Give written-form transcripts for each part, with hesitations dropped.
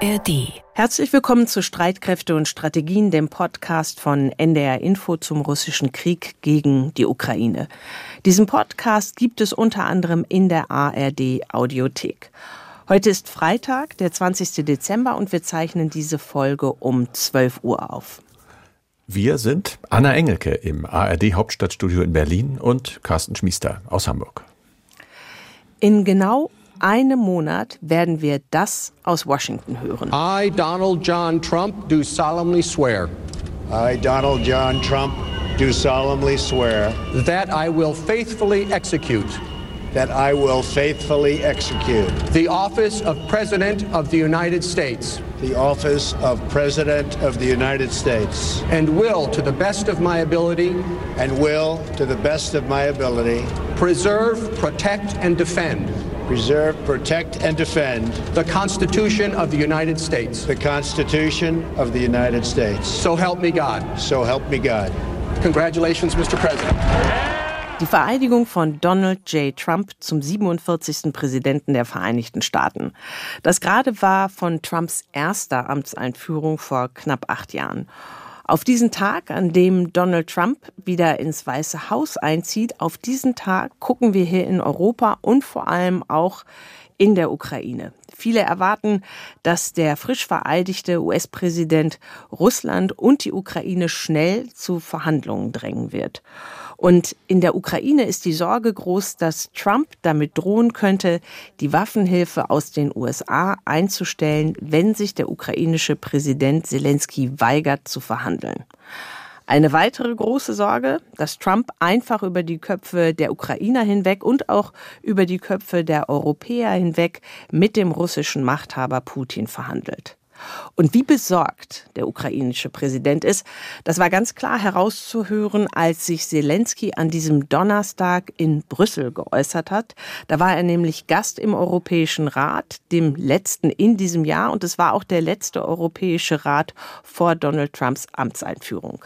ARD. Herzlich willkommen zu Streitkräfte und Strategien, dem Podcast von NDR Info zum russischen Krieg gegen die Ukraine. Diesen Podcast gibt es unter anderem in der ARD Audiothek. Heute ist Freitag, der 20. Dezember und wir zeichnen diese Folge um 12 Uhr auf. Wir sind Anna Engelke im ARD Hauptstadtstudio in Berlin und Carsten Schmiester aus Hamburg. In genau einem Monat werden wir das aus Washington hören. I, Donald John Trump, do solemnly swear. I, Donald John Trump, do solemnly swear. That I will faithfully execute. That I will faithfully execute. The office of President of the United States. The office of President of the United States. And will, to the best of my ability. And will, to the best of my ability. Preserve, protect, and defend. Preserve, protect, and defend. The Constitution of the United States. The Constitution of the United States. So help me God. So help me God. Congratulations, Mr. President. Die Vereidigung von Donald J. Trump zum 47. Präsidenten der Vereinigten Staaten. Das gerade war von Trumps erster Amtseinführung vor knapp 8 Jahren. Auf diesen Tag, an dem Donald Trump wieder ins Weiße Haus einzieht, auf diesen Tag gucken wir hier in Europa und vor allem auch in der Ukraine. Viele erwarten, dass der frisch vereidigte US-Präsident Russland und die Ukraine schnell zu Verhandlungen drängen wird. Und in der Ukraine ist die Sorge groß, dass Trump damit drohen könnte, die Waffenhilfe aus den USA einzustellen, wenn sich der ukrainische Präsident Zelensky weigert zu verhandeln. Eine weitere große Sorge, dass Trump einfach über die Köpfe der Ukrainer hinweg und auch über die Köpfe der Europäer hinweg mit dem russischen Machthaber Putin verhandelt. Und wie besorgt der ukrainische Präsident ist, das war ganz klar herauszuhören, als sich Zelensky an diesem Donnerstag in Brüssel geäußert hat. Da war er nämlich Gast im Europäischen Rat, dem letzten in diesem Jahr. Und es war auch der letzte Europäische Rat vor Donald Trumps Amtseinführung.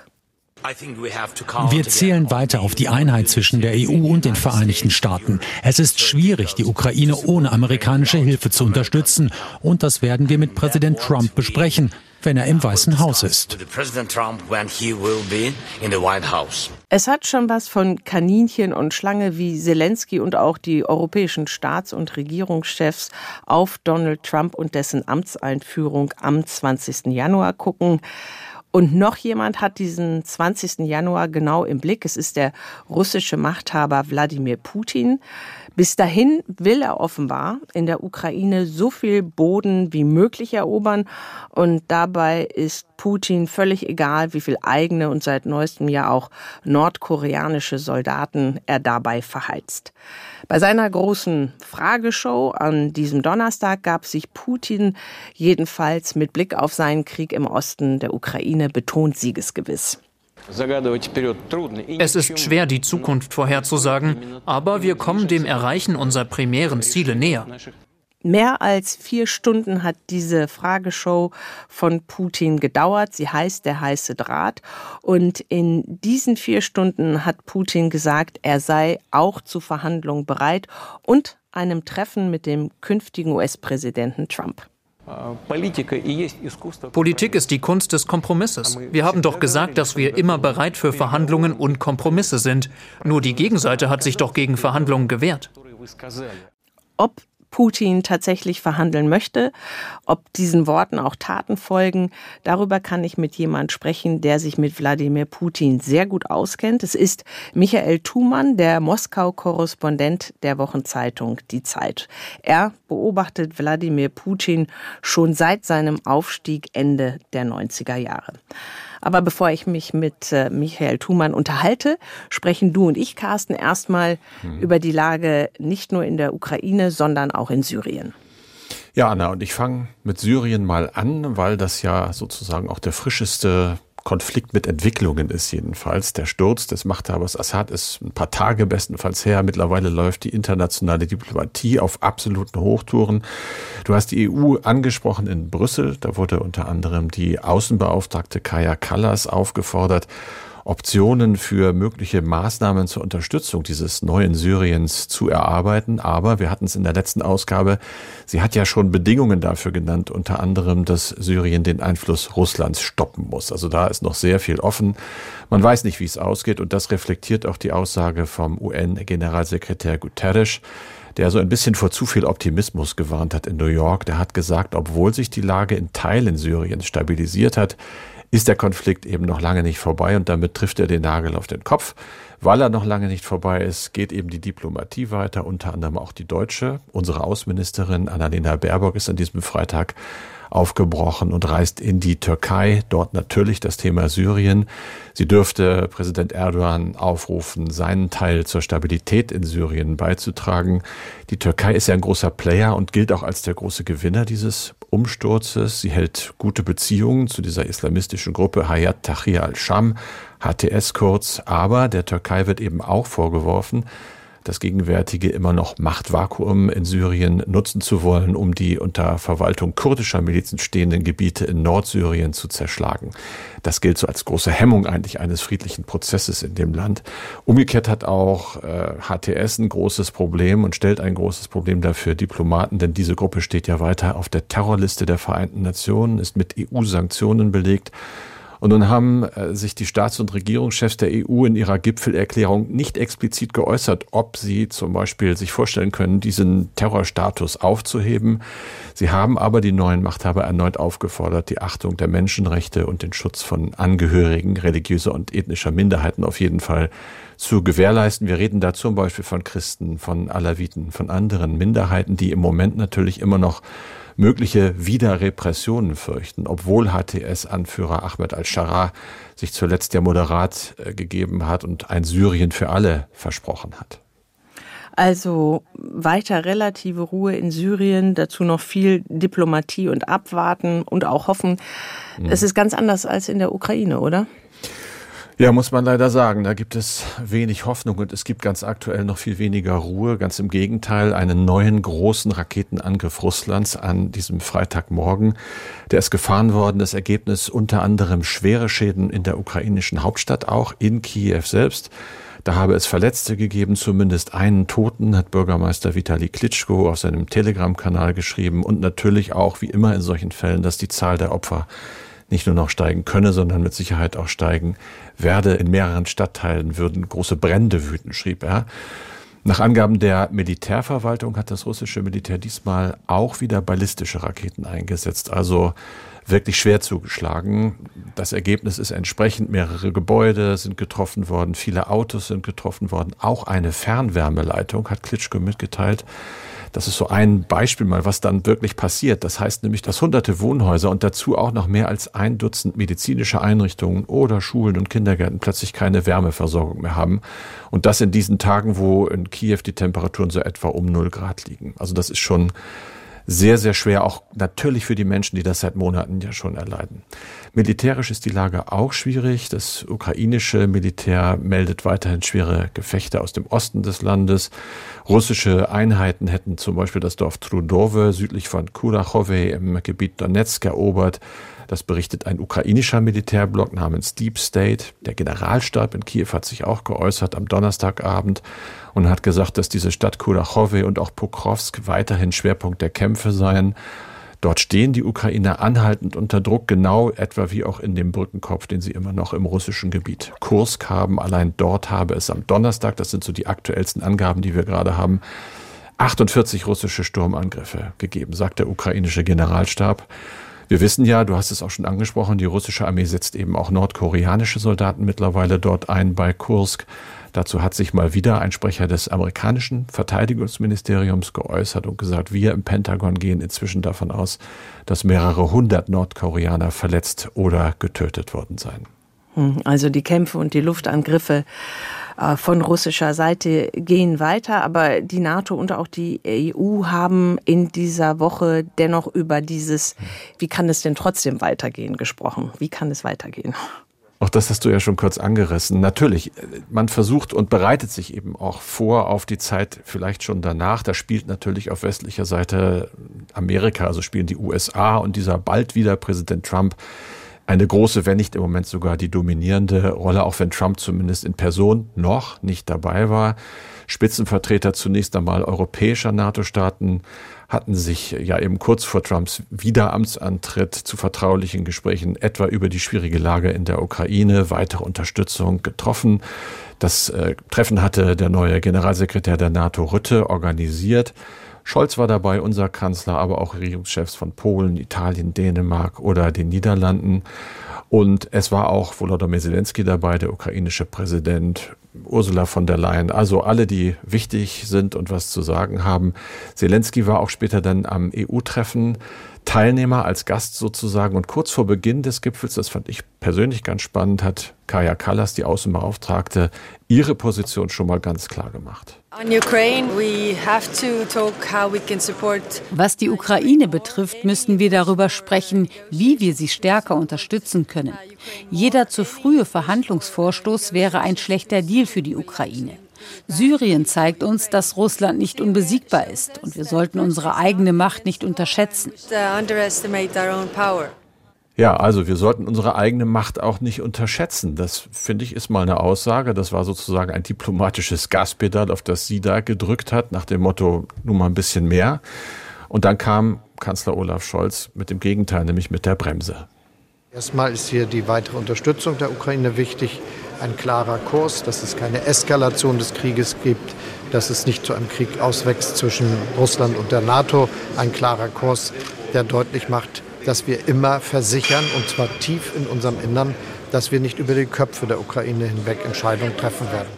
Wir zählen weiter auf die Einheit zwischen der EU und den Vereinigten Staaten. Es ist schwierig, die Ukraine ohne amerikanische Hilfe zu unterstützen. Und das werden wir mit Präsident Trump besprechen, wenn er im Weißen Haus ist. Es hat schon was von Kaninchen und Schlange, wie Zelensky und auch die europäischen Staats- und Regierungschefs auf Donald Trump und dessen Amtseinführung am 20. Januar gucken. Und noch jemand hat diesen 20. Januar genau im Blick. Es ist der russische Machthaber Wladimir Putin. Bis dahin will er offenbar in der Ukraine so viel Boden wie möglich erobern. Und dabei ist Putin völlig egal, wie viel eigene und seit neuestem ja auch nordkoreanische Soldaten er dabei verheizt. Bei seiner großen Frageshow an diesem Donnerstag gab sich Putin jedenfalls mit Blick auf seinen Krieg im Osten der Ukraine betont siegesgewiss. Es ist schwer, die Zukunft vorherzusagen, aber wir kommen dem Erreichen unserer primären Ziele näher. Mehr als 4 Stunden hat diese Frageshow von Putin gedauert. Sie heißt Der heiße Draht. Und in diesen 4 Stunden hat Putin gesagt, er sei auch zu Verhandlungen bereit und einem Treffen mit dem künftigen US-Präsidenten Trump. Politik ist die Kunst des Kompromisses. Wir haben doch gesagt, dass wir immer bereit für Verhandlungen und Kompromisse sind. Nur die Gegenseite hat sich doch gegen Verhandlungen gewehrt. Ob Putin tatsächlich verhandeln möchte, ob diesen Worten auch Taten folgen, darüber kann ich mit jemand sprechen, der sich mit Wladimir Putin sehr gut auskennt. Es ist Michael Thumann, der Moskau-Korrespondent der Wochenzeitung Die Zeit. Er beobachtet Wladimir Putin schon seit seinem Aufstieg Ende der 90er Jahre. Aber bevor ich mich mit Michael Thumann unterhalte, sprechen du und ich, Carsten, erstmal über die Lage nicht nur in der Ukraine, sondern auch in Syrien. Ja, Anna, und ich fange mit Syrien mal an, weil das ja sozusagen auch der frischeste Konflikt mit Entwicklungen ist jedenfalls. Der Sturz des Machthabers Assad ist ein paar Tage bestenfalls her. Mittlerweile läuft die internationale Diplomatie auf absoluten Hochtouren. Du hast die EU angesprochen in Brüssel. Da wurde unter anderem die Außenbeauftragte Kaja Kallas aufgefordert, Optionen für mögliche Maßnahmen zur Unterstützung dieses neuen Syriens zu erarbeiten. Aber wir hatten es in der letzten Ausgabe, sie hat ja schon Bedingungen dafür genannt, unter anderem, dass Syrien den Einfluss Russlands stoppen muss. Also da ist noch sehr viel offen. Man weiß nicht, wie es ausgeht, und das reflektiert auch die Aussage vom UN-Generalsekretär Guterres, der so ein bisschen vor zu viel Optimismus gewarnt hat in New York. Der hat gesagt, obwohl sich die Lage in Teilen Syriens stabilisiert hat, ist der Konflikt eben noch lange nicht vorbei, und damit trifft er den Nagel auf den Kopf. Weil er noch lange nicht vorbei ist, geht eben die Diplomatie weiter, unter anderem auch die deutsche. Unsere Außenministerin Annalena Baerbock ist an diesem Freitag aufgebrochen und reist in die Türkei. Dort natürlich das Thema Syrien. Sie dürfte Präsident Erdogan aufrufen, seinen Teil zur Stabilität in Syrien beizutragen. Die Türkei ist ja ein großer Player und gilt auch als der große Gewinner dieses Umsturzes. Sie hält gute Beziehungen zu dieser islamistischen Gruppe Hayat Tahrir al-Sham, HTS kurz. Aber der Türkei wird eben auch vorgeworfen, das gegenwärtige immer noch Machtvakuum in Syrien nutzen zu wollen, um die unter Verwaltung kurdischer Milizen stehenden Gebiete in Nordsyrien zu zerschlagen. Das gilt so als große Hemmung eigentlich eines friedlichen Prozesses in dem Land. Umgekehrt hat auch HTS ein großes Problem und stellt ein großes Problem dafür Diplomaten, denn diese Gruppe steht ja weiter auf der Terrorliste der Vereinten Nationen, ist mit EU-Sanktionen belegt. Und nun haben sich die Staats- und Regierungschefs der EU in ihrer Gipfelerklärung nicht explizit geäußert, ob sie zum Beispiel sich vorstellen können, diesen Terrorstatus aufzuheben. Sie haben aber die neuen Machthaber erneut aufgefordert, die Achtung der Menschenrechte und den Schutz von Angehörigen religiöser und ethnischer Minderheiten auf jeden Fall zu gewährleisten. Wir reden da zum Beispiel von Christen, von Alawiten, von anderen Minderheiten, die im Moment natürlich immer noch mögliche Wiederrepressionen fürchten, obwohl HTS-Anführer Ahmed al-Sharaa sich zuletzt ja moderat gegeben hat und ein Syrien für alle versprochen hat. Also weiter relative Ruhe in Syrien, dazu noch viel Diplomatie und Abwarten und auch Hoffen. Es ist ganz anders als in der Ukraine, oder? Ja, muss man leider sagen, da gibt es wenig Hoffnung und es gibt ganz aktuell noch viel weniger Ruhe. Ganz im Gegenteil, einen neuen großen Raketenangriff Russlands an diesem Freitagmorgen. Der ist gefahren worden, das Ergebnis unter anderem schwere Schäden in der ukrainischen Hauptstadt, auch in Kiew selbst. Da habe es Verletzte gegeben, zumindest einen Toten, hat Bürgermeister Vitali Klitschko auf seinem Telegram-Kanal geschrieben. Und natürlich auch, wie immer in solchen Fällen, dass die Zahl der Opfer nicht nur noch steigen könne, sondern mit Sicherheit auch steigen werde. In mehreren Stadtteilen würden große Brände wüten, schrieb er. Nach Angaben der Militärverwaltung hat das russische Militär diesmal auch wieder ballistische Raketen eingesetzt, also wirklich schwer zugeschlagen. Das Ergebnis ist entsprechend, mehrere Gebäude sind getroffen worden, viele Autos sind getroffen worden, auch eine Fernwärmeleitung, hat Klitschko mitgeteilt. Das ist so ein Beispiel mal, was dann wirklich passiert. Das heißt nämlich, dass hunderte Wohnhäuser und dazu auch noch mehr als 1 Dutzend medizinische Einrichtungen oder Schulen und Kindergärten plötzlich keine Wärmeversorgung mehr haben. Und das in diesen Tagen, wo in Kiew die Temperaturen so etwa um 0 Grad liegen. Also das ist schon sehr, sehr schwer, auch natürlich für die Menschen, die das seit Monaten ja schon erleiden. Militärisch ist die Lage auch schwierig. Das ukrainische Militär meldet weiterhin schwere Gefechte aus dem Osten des Landes. Russische Einheiten hätten zum Beispiel das Dorf Trudowe südlich von Kurachowe im Gebiet Donetsk erobert. Das berichtet ein ukrainischer Militärblock namens Deep State. Der Generalstab in Kiew hat sich auch geäußert am Donnerstagabend und hat gesagt, dass diese Stadt Kurachowe und auch Pokrovsk weiterhin Schwerpunkt der Kämpfe seien. Dort stehen die Ukrainer anhaltend unter Druck, genau etwa wie auch in dem Brückenkopf, den sie immer noch im russischen Gebiet Kursk haben. Allein dort habe es am Donnerstag, das sind so die aktuellsten Angaben, die wir gerade haben, 48 russische Sturmangriffe gegeben, sagt der ukrainische Generalstab. Wir wissen ja, du hast es auch schon angesprochen, die russische Armee setzt eben auch nordkoreanische Soldaten mittlerweile dort ein bei Kursk. Dazu hat sich mal wieder ein Sprecher des amerikanischen Verteidigungsministeriums geäußert und gesagt, wir im Pentagon gehen inzwischen davon aus, dass mehrere 100 Nordkoreaner verletzt oder getötet worden seien. Also die Kämpfe und die Luftangriffe von russischer Seite gehen weiter, aber die NATO und auch die EU haben in dieser Woche dennoch über dieses, wie kann es denn trotzdem weitergehen, gesprochen. Wie kann es weitergehen? Auch das hast du ja schon kurz angerissen. Natürlich, man versucht und bereitet sich eben auch vor auf die Zeit vielleicht schon danach. Da spielt natürlich auf westlicher Seite Amerika, also spielen die USA und dieser bald wieder Präsident Trump eine große, wenn nicht im Moment sogar die dominierende Rolle, auch wenn Trump zumindest in Person noch nicht dabei war. Spitzenvertreter zunächst einmal europäischer NATO-Staaten hatten sich ja eben kurz vor Trumps Wiederamtsantritt zu vertraulichen Gesprächen etwa über die schwierige Lage in der Ukraine, weitere Unterstützung getroffen. Das Treffen hatte der neue Generalsekretär der NATO Rutte organisiert. Scholz war dabei, unser Kanzler, aber auch Regierungschefs von Polen, Italien, Dänemark oder den Niederlanden. Und es war auch Volodymyr Zelensky dabei, der ukrainische Präsident, Ursula von der Leyen, also alle, die wichtig sind und was zu sagen haben. Zelensky war auch später dann am EU-Treffen Teilnehmer als Gast sozusagen. Und kurz vor Beginn des Gipfels, das fand ich persönlich ganz spannend, hat Kaja Kallas, die Außenbeauftragte, ihre Position schon mal ganz klar gemacht. Was die Ukraine betrifft, müssen wir darüber sprechen, wie wir sie stärker unterstützen können. Jeder zu frühe Verhandlungsvorstoß wäre ein schlechter Deal für die Ukraine. Syrien zeigt uns, dass Russland nicht unbesiegbar ist und wir sollten unsere eigene Macht nicht unterschätzen. Ja, also wir sollten unsere eigene Macht auch nicht unterschätzen. Das, finde ich, ist mal eine Aussage. Das war sozusagen ein diplomatisches Gaspedal, auf das sie da gedrückt hat, nach dem Motto, nun mal ein bisschen mehr. Und dann kam Kanzler Olaf Scholz mit dem Gegenteil, nämlich mit der Bremse. Erstmal ist hier die weitere Unterstützung der Ukraine wichtig. Ein klarer Kurs, dass es keine Eskalation des Krieges gibt, dass es nicht zu einem Krieg auswächst zwischen Russland und der NATO. Ein klarer Kurs, der deutlich macht, dass wir immer versichern, und zwar tief in unserem Innern, dass wir nicht über die Köpfe der Ukraine hinweg Entscheidungen treffen werden.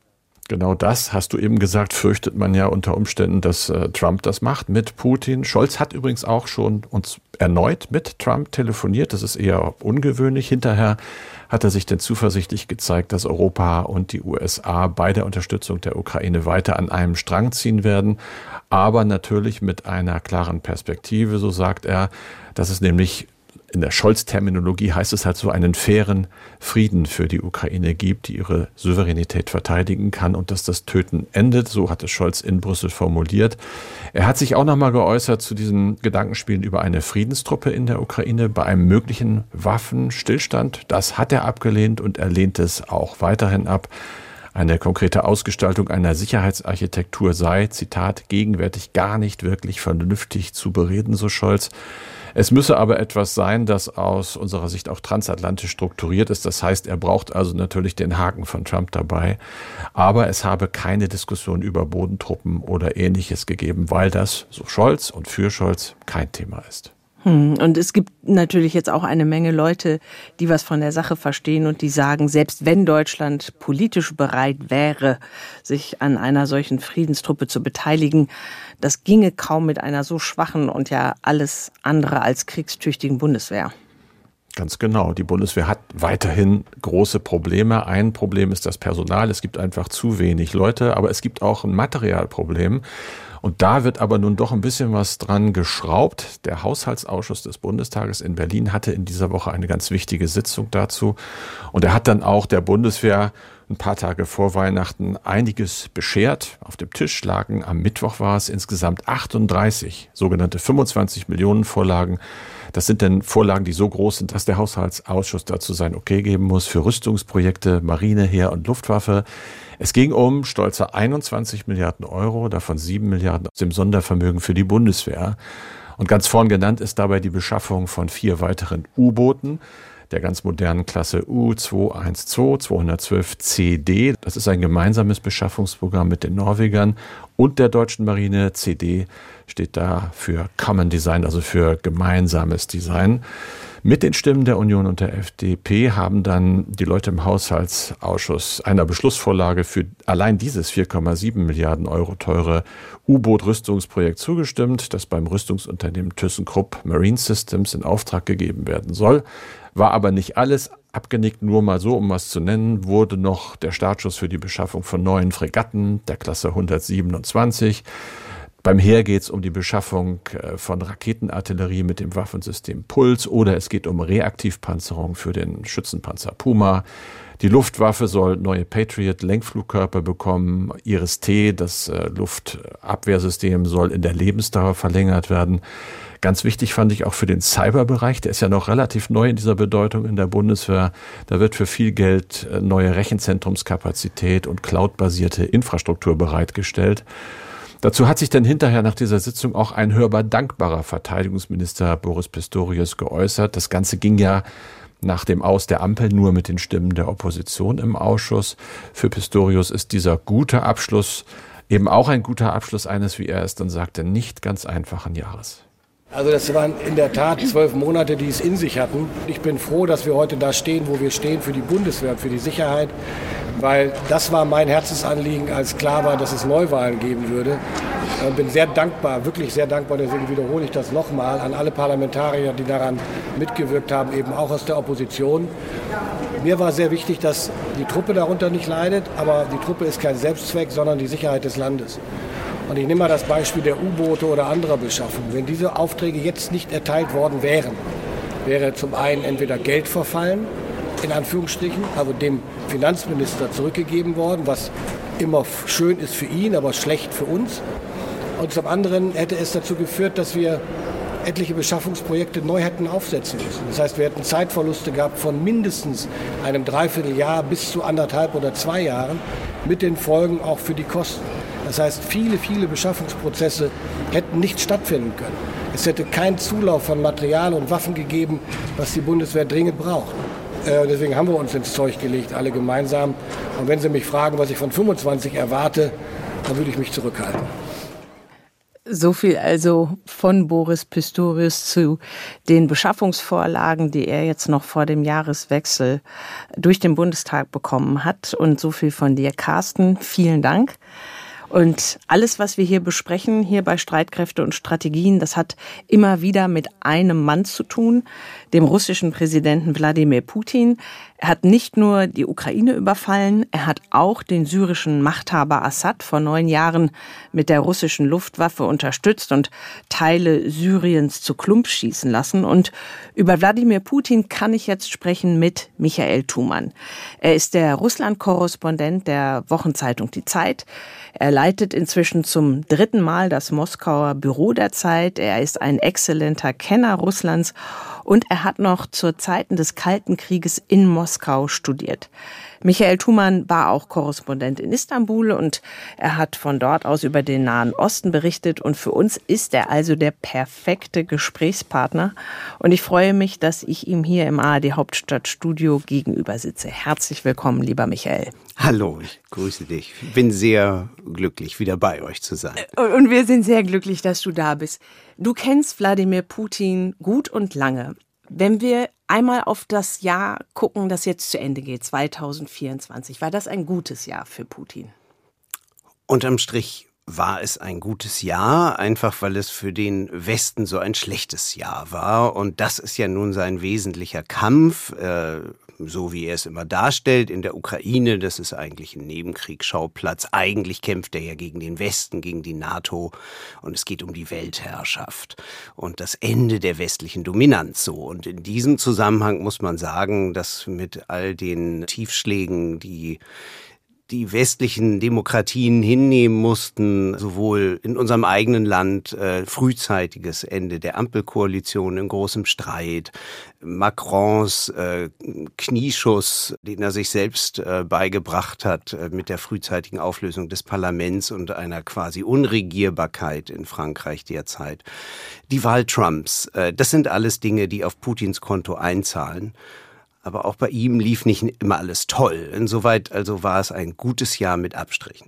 Genau das, hast du eben gesagt, fürchtet man ja unter Umständen, dass Trump das macht mit Putin. Scholz hat übrigens auch schon uns erneut mit Trump telefoniert. Das ist eher ungewöhnlich. Hinterher hat er sich denn zuversichtlich gezeigt, dass Europa und die USA bei der Unterstützung der Ukraine weiter an einem Strang ziehen werden. Aber natürlich mit einer klaren Perspektive, so sagt er, dass es nämlich in der Scholz-Terminologie heißt es halt so, einen fairen Frieden für die Ukraine gibt, die ihre Souveränität verteidigen kann und dass das Töten endet. So hat es Scholz in Brüssel formuliert. Er hat sich auch nochmal geäußert zu diesen Gedankenspielen über eine Friedenstruppe in der Ukraine bei einem möglichen Waffenstillstand. Das hat er abgelehnt und er lehnt es auch weiterhin ab. Eine konkrete Ausgestaltung einer Sicherheitsarchitektur sei, Zitat, gegenwärtig gar nicht wirklich vernünftig zu bereden, so Scholz. Es müsse aber etwas sein, das aus unserer Sicht auch transatlantisch strukturiert ist. Das heißt, er braucht also natürlich den Haken von Trump dabei. Aber es habe keine Diskussion über Bodentruppen oder Ähnliches gegeben, weil das, so Scholz und für Scholz, kein Thema ist. Und es gibt natürlich jetzt auch eine Menge Leute, die was von der Sache verstehen und die sagen, selbst wenn Deutschland politisch bereit wäre, sich an einer solchen Friedenstruppe zu beteiligen, das ginge kaum mit einer so schwachen und ja alles andere als kriegstüchtigen Bundeswehr. Ganz genau. Die Bundeswehr hat weiterhin große Probleme. Ein Problem ist das Personal. Es gibt einfach zu wenig Leute, aber es gibt auch ein Materialproblem. Und da wird aber nun doch ein bisschen was dran geschraubt. Der Haushaltsausschuss des Bundestages in Berlin hatte in dieser Woche eine ganz wichtige Sitzung dazu. Und er hat dann auch der Bundeswehr ein paar Tage vor Weihnachten einiges beschert. Auf dem Tisch lagen, am Mittwoch war es, insgesamt 38 sogenannte 25 Millionen Vorlagen. Das sind dann Vorlagen, die so groß sind, dass der Haushaltsausschuss dazu sein Okay geben muss für Rüstungsprojekte, Marine, Heer und Luftwaffe. Es ging um stolze 21 Milliarden Euro, davon 7 Milliarden aus dem Sondervermögen für die Bundeswehr. Und ganz vorn genannt ist dabei die Beschaffung von 4 weiteren U-Booten der ganz modernen Klasse U212 212 CD. Das ist ein gemeinsames Beschaffungsprogramm mit den Norwegern und der deutschen Marine. CD steht da für Common Design, also für gemeinsames Design. Mit den Stimmen der Union und der FDP haben dann die Leute im Haushaltsausschuss einer Beschlussvorlage für allein dieses 4,7 Milliarden Euro teure U-Boot-Rüstungsprojekt zugestimmt, das beim Rüstungsunternehmen ThyssenKrupp Marine Systems in Auftrag gegeben werden soll. War aber nicht alles. Abgenickt, nur mal so, um was zu nennen, wurde noch der Startschuss für die Beschaffung von neuen Fregatten der Klasse 127. Beim Heer geht es um die Beschaffung von Raketenartillerie mit dem Waffensystem Puls oder es geht um Reaktivpanzerung für den Schützenpanzer Puma. Die Luftwaffe soll neue Patriot-Lenkflugkörper bekommen. Iris-T, das Luftabwehrsystem, soll in der Lebensdauer verlängert werden. Ganz wichtig fand ich auch für den Cyberbereich, der ist ja noch relativ neu in dieser Bedeutung in der Bundeswehr. Da wird für viel Geld neue Rechenzentrumskapazität und cloudbasierte Infrastruktur bereitgestellt. Dazu hat sich dann hinterher nach dieser Sitzung auch ein hörbar dankbarer Verteidigungsminister Boris Pistorius geäußert. Das Ganze ging ja nach dem Aus der Ampel nur mit den Stimmen der Opposition im Ausschuss. Für Pistorius ist dieser gute Abschluss eben auch ein guter Abschluss eines, wie er es dann sagte, nicht ganz einfachen Jahres. Also das waren in der Tat 12 Monate, die es in sich hatten. Ich bin froh, dass wir heute da stehen, wo wir stehen, für die Bundeswehr und für die Sicherheit, weil das war mein Herzensanliegen, als klar war, dass es Neuwahlen geben würde. Ich bin sehr dankbar, wirklich sehr dankbar, deswegen wiederhole ich das nochmal, an alle Parlamentarier, die daran mitgewirkt haben, eben auch aus der Opposition. Mir war sehr wichtig, dass die Truppe darunter nicht leidet, aber die Truppe ist kein Selbstzweck, sondern die Sicherheit des Landes. Und ich nehme mal das Beispiel der U-Boote oder anderer Beschaffung. Wenn diese Aufträge jetzt nicht erteilt worden wären, wäre zum einen entweder Geld verfallen, in Anführungsstrichen, also dem Finanzminister zurückgegeben worden, was immer schön ist für ihn, aber schlecht für uns. Und zum anderen hätte es dazu geführt, dass wir etliche Beschaffungsprojekte neu hätten aufsetzen müssen. Das heißt, wir hätten Zeitverluste gehabt von mindestens einem Dreivierteljahr bis zu 1,5 oder 2 Jahren mit den Folgen auch für die Kosten. Das heißt, viele, viele Beschaffungsprozesse hätten nicht stattfinden können. Es hätte keinen Zulauf von Material und Waffen gegeben, was die Bundeswehr dringend braucht. Deswegen haben wir uns ins Zeug gelegt, alle gemeinsam. Und wenn Sie mich fragen, was ich von 25 erwarte, dann würde ich mich zurückhalten. So viel also von Boris Pistorius zu den Beschaffungsvorlagen, die er jetzt noch vor dem Jahreswechsel durch den Bundestag bekommen hat. Und so viel von dir, Carsten. Vielen Dank. Und alles, was wir hier besprechen, hier bei Streitkräfte und Strategien, das hat immer wieder mit einem Mann zu tun, dem russischen Präsidenten Wladimir Putin. Er hat nicht nur die Ukraine überfallen, er hat auch den syrischen Machthaber Assad vor 9 Jahren mit der russischen Luftwaffe unterstützt und Teile Syriens zu Klump schießen lassen. Und über Wladimir Putin kann ich jetzt sprechen mit Michael Thumann. Er ist der Russland-Korrespondent der Wochenzeitung Die Zeit. Er leitet inzwischen zum 3. Mal das Moskauer Büro der Zeit. Er ist ein exzellenter Kenner Russlands und er hat noch zu Zeiten des Kalten Krieges in Moskau studiert. Michael Thumann war auch Korrespondent in Istanbul und er hat von dort aus über den Nahen Osten berichtet und für uns ist er also der perfekte Gesprächspartner und ich freue mich, dass ich ihm hier im ARD Hauptstadtstudio gegenüber sitze. Herzlich willkommen, lieber Michael. Hallo, ich grüße dich. Ich bin sehr glücklich, wieder bei euch zu sein. Und wir sind sehr glücklich, dass du da bist. Du kennst Wladimir Putin gut und lange. Wenn wir einmal auf das Jahr gucken, das jetzt zu Ende geht, 2024, war das ein gutes Jahr für Putin? Unterm Strich war es ein gutes Jahr, einfach weil es für den Westen so ein schlechtes Jahr war. Und das ist ja nun sein wesentlicher Kampf, so wie er es immer darstellt, in der Ukraine. Das ist eigentlich ein Nebenkriegsschauplatz. Eigentlich kämpft er ja gegen den Westen, gegen die NATO. Und es geht um die Weltherrschaft und das Ende der westlichen Dominanz. So. Und in diesem Zusammenhang muss man sagen, dass mit all den Tiefschlägen, die westlichen Demokratien hinnehmen mussten, sowohl in unserem eigenen Land, frühzeitiges Ende der Ampelkoalition in großem Streit, Macrons Knieschuss, den er sich selbst beigebracht hat mit der frühzeitigen Auflösung des Parlaments und einer quasi Unregierbarkeit in Frankreich derzeit. Die Wahl Trumps, das sind alles Dinge, die auf Putins Konto einzahlen. Aber auch bei ihm lief nicht immer alles toll. Insoweit also war es ein gutes Jahr mit Abstrichen.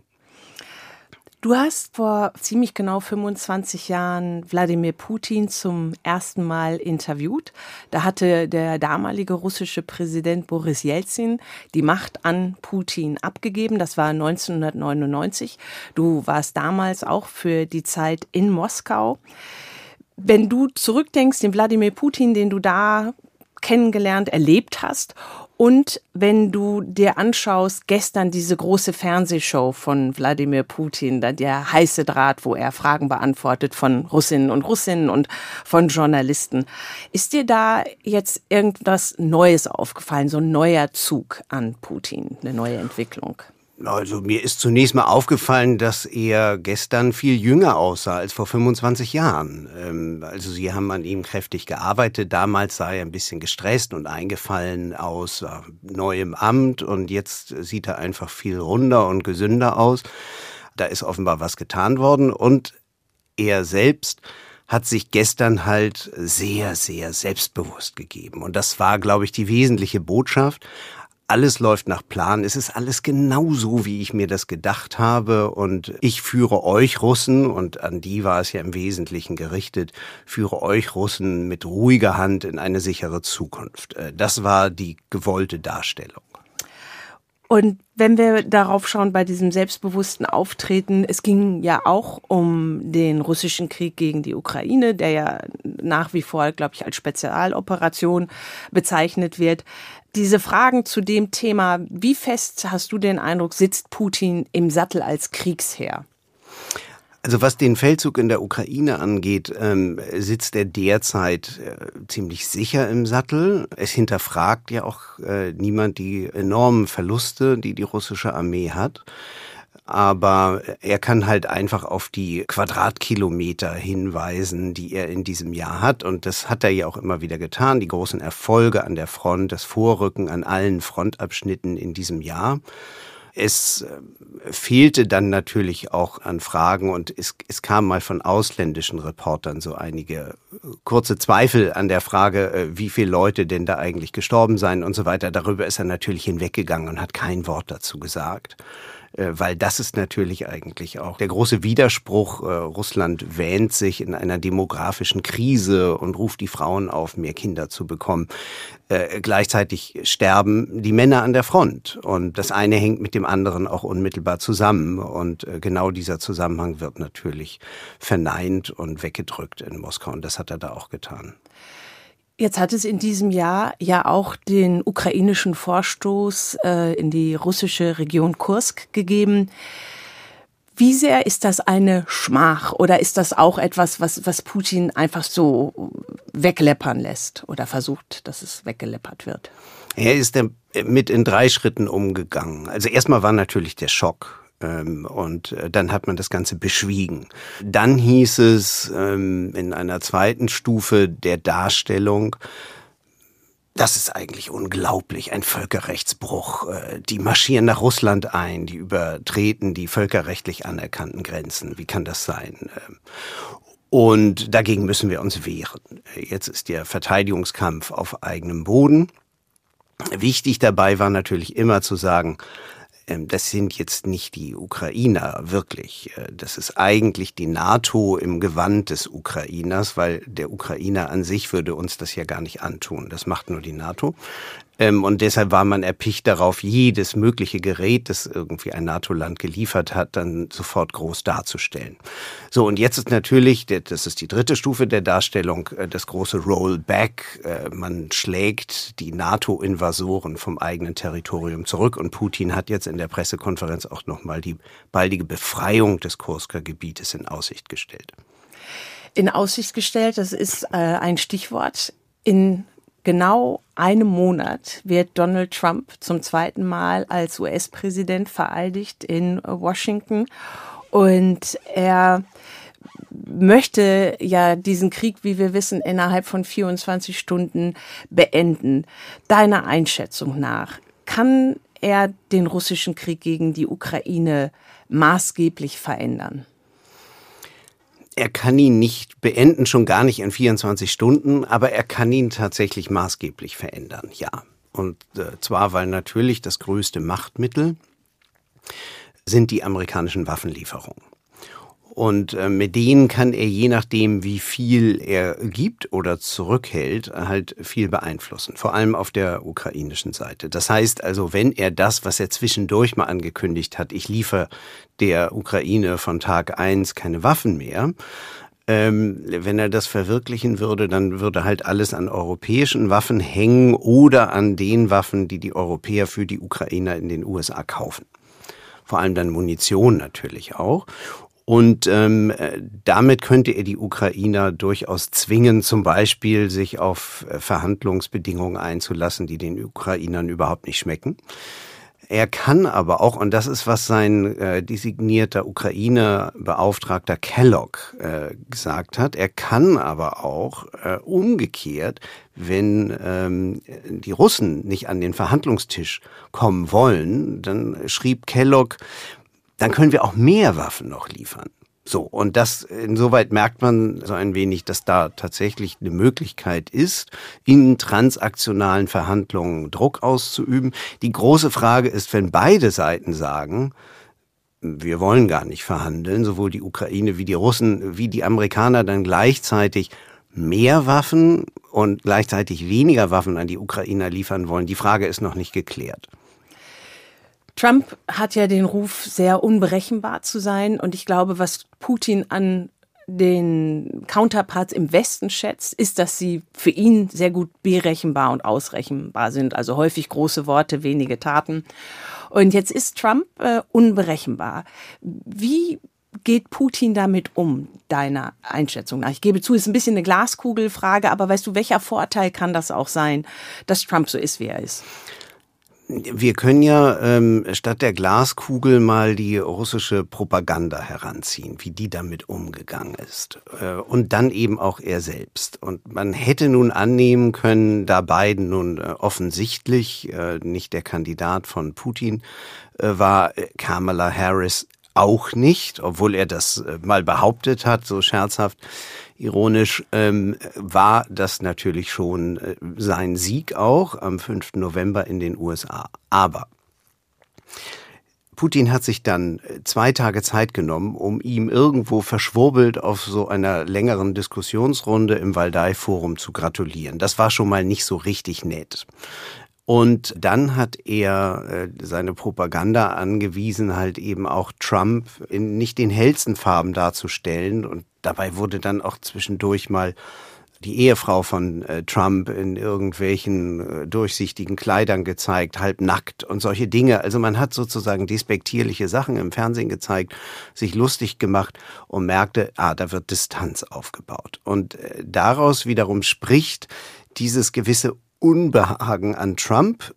Du hast vor ziemlich genau 25 Jahren Wladimir Putin zum ersten Mal interviewt. Da hatte der damalige russische Präsident Boris Jelzin die Macht an Putin abgegeben. Das war 1999. Du warst damals auch für die Zeit in Moskau. Wenn du zurückdenkst, den Wladimir Putin, den du da kennengelernt, erlebt hast. Und wenn du dir anschaust, gestern diese große Fernsehshow von Wladimir Putin, der heiße Draht, wo er Fragen beantwortet von Russinnen und von Journalisten. Ist dir da jetzt irgendwas Neues aufgefallen, so ein neuer Zug an Putin, eine neue Entwicklung? Also mir ist zunächst mal aufgefallen, dass er gestern viel jünger aussah als vor 25 Jahren. Also sie haben an ihm kräftig gearbeitet. Damals sah er ein bisschen gestresst und eingefallen aus, war neu im Amt und jetzt sieht er einfach viel runder und gesünder aus. Da ist offenbar was getan worden und er selbst hat sich gestern halt sehr, sehr selbstbewusst gegeben. Und das war, glaube ich, die wesentliche Botschaft. Alles läuft nach Plan. Es ist alles genauso, wie ich mir das gedacht habe. Und ich führe euch Russen, und an die war es ja im Wesentlichen gerichtet, führe euch Russen mit ruhiger Hand in eine sichere Zukunft. Das war die gewollte Darstellung. Und wenn wir darauf schauen, bei diesem selbstbewussten Auftreten, es ging ja auch um den russischen Krieg gegen die Ukraine, der ja nach wie vor, glaube ich, als Spezialoperation bezeichnet wird. Diese Fragen zu dem Thema, wie fest hast du den Eindruck, sitzt Putin im Sattel als Kriegsherr? Also was den Feldzug in der Ukraine angeht, sitzt er derzeit ziemlich sicher im Sattel. Es hinterfragt ja auch niemand die enormen Verluste, die die russische Armee hat. Aber er kann halt einfach auf die Quadratkilometer hinweisen, die er in diesem Jahr hat. Und das hat er ja auch immer wieder getan. Die großen Erfolge an der Front, das Vorrücken an allen Frontabschnitten in diesem Jahr. Es fehlte dann natürlich auch an Fragen und es kam mal von ausländischen Reportern so einige kurze Zweifel an der Frage, wie viele Leute denn da eigentlich gestorben seien und so weiter. Darüber ist er natürlich hinweggegangen und hat kein Wort dazu gesagt. Weil das ist natürlich eigentlich auch der große Widerspruch. Russland wähnt sich in einer demografischen Krise und ruft die Frauen auf, mehr Kinder zu bekommen. Gleichzeitig sterben die Männer an der Front und das eine hängt mit dem anderen auch unmittelbar zusammen und genau dieser Zusammenhang wird natürlich verneint und weggedrückt in Moskau und das hat er da auch getan. Jetzt hat es in diesem Jahr ja auch den ukrainischen Vorstoß in die russische Region Kursk gegeben. Wie sehr ist das eine Schmach oder ist das auch etwas, was Putin einfach so wegläppern lässt oder versucht, dass es weggeleppert wird? Er ist mit in 3 Schritten umgegangen. Also erstmal war natürlich der Schock. Und dann hat man das Ganze beschwiegen. Dann hieß es in einer zweiten Stufe der Darstellung, das ist eigentlich unglaublich, ein Völkerrechtsbruch. Die marschieren nach Russland ein, die übertreten die völkerrechtlich anerkannten Grenzen. Wie kann das sein? Und dagegen müssen wir uns wehren. Jetzt ist der Verteidigungskampf auf eigenem Boden. Wichtig dabei war natürlich immer zu sagen, das sind jetzt nicht die Ukrainer wirklich. Das ist eigentlich die NATO im Gewand des Ukrainers, weil der Ukrainer an sich würde uns das ja gar nicht antun. Das macht nur die NATO. Und deshalb war man erpicht darauf, jedes mögliche Gerät, das irgendwie ein NATO-Land geliefert hat, dann sofort groß darzustellen. So, und jetzt ist natürlich, das ist die 3. Stufe der Darstellung, das große Rollback. Man schlägt die NATO-Invasoren vom eigenen Territorium zurück und Putin hat jetzt in der Pressekonferenz auch nochmal die baldige Befreiung des Kursker Gebietes in Aussicht gestellt. In Aussicht gestellt, das ist ein Stichwort. In genau einem Monat wird Donald Trump zum 2. Mal als US-Präsident vereidigt in Washington. Und er möchte ja diesen Krieg, wie wir wissen, innerhalb von 24 Stunden beenden. Deiner Einschätzung nach, kann er den russischen Krieg gegen die Ukraine maßgeblich verändern? Er kann ihn nicht beenden, schon gar nicht in 24 Stunden, aber er kann ihn tatsächlich maßgeblich verändern, ja. Und zwar, weil natürlich das größte Machtmittel sind die amerikanischen Waffenlieferungen. Und mit denen kann er, je nachdem, wie viel er gibt oder zurückhält, halt viel beeinflussen. Vor allem auf der ukrainischen Seite. Das heißt also, wenn er das, was er zwischendurch mal angekündigt hat, ich liefere der Ukraine von Tag 1 keine Waffen mehr, wenn er das verwirklichen würde, dann würde halt alles an europäischen Waffen hängen oder an den Waffen, die die Europäer für die Ukrainer in den USA kaufen. Vor allem dann Munition natürlich auch. Und damit könnte er die Ukrainer durchaus zwingen, zum Beispiel sich auf Verhandlungsbedingungen einzulassen, die den Ukrainern überhaupt nicht schmecken. Er kann aber auch, und das ist, was sein designierter Ukraine-Beauftragter Kellogg gesagt hat, er kann aber auch umgekehrt, wenn die Russen nicht an den Verhandlungstisch kommen wollen, dann schrieb Kellogg, dann können wir auch mehr Waffen noch liefern. So, und das, insoweit merkt man so ein wenig, dass da tatsächlich eine Möglichkeit ist, in transaktionalen Verhandlungen Druck auszuüben. Die große Frage ist, wenn beide Seiten sagen, wir wollen gar nicht verhandeln, sowohl die Ukraine wie die Russen, wie die Amerikaner dann gleichzeitig mehr Waffen und gleichzeitig weniger Waffen an die Ukrainer liefern wollen. Die Frage ist noch nicht geklärt. Trump hat ja den Ruf, sehr unberechenbar zu sein. Und ich glaube, was Putin an den Counterparts im Westen schätzt, ist, dass sie für ihn sehr gut berechenbar und ausrechenbar sind. Also häufig große Worte, wenige Taten. Und jetzt ist Trump unberechenbar. Wie geht Putin damit um, deiner Einschätzung nach? Ich gebe zu, es ist ein bisschen eine Glaskugelfrage, aber weißt du, welcher Vorteil kann das auch sein, dass Trump so ist, wie er ist? Wir können ja statt der Glaskugel mal die russische Propaganda heranziehen, wie die damit umgegangen ist. Und dann eben auch er selbst. Und man hätte nun annehmen können, da Biden nun offensichtlich nicht der Kandidat von Putin war, Kamala Harris auch nicht, obwohl er das mal behauptet hat, so scherzhaft, ironisch, war das natürlich schon sein Sieg auch am 5. November in den USA. Aber Putin hat sich dann 2 Tage Zeit genommen, um ihm irgendwo verschwurbelt auf so einer längeren Diskussionsrunde im Waldai-Forum zu gratulieren. Das war schon mal nicht so richtig nett. Und dann hat er seine Propaganda angewiesen, halt eben auch Trump in nicht den hellsten Farben darzustellen. Und dabei wurde dann auch zwischendurch mal die Ehefrau von Trump in irgendwelchen durchsichtigen Kleidern gezeigt, halb nackt und solche Dinge. Also man hat sozusagen despektierliche Sachen im Fernsehen gezeigt, sich lustig gemacht und merkte, da wird Distanz aufgebaut. Und daraus wiederum spricht dieses gewisse Unbehagen an Trump,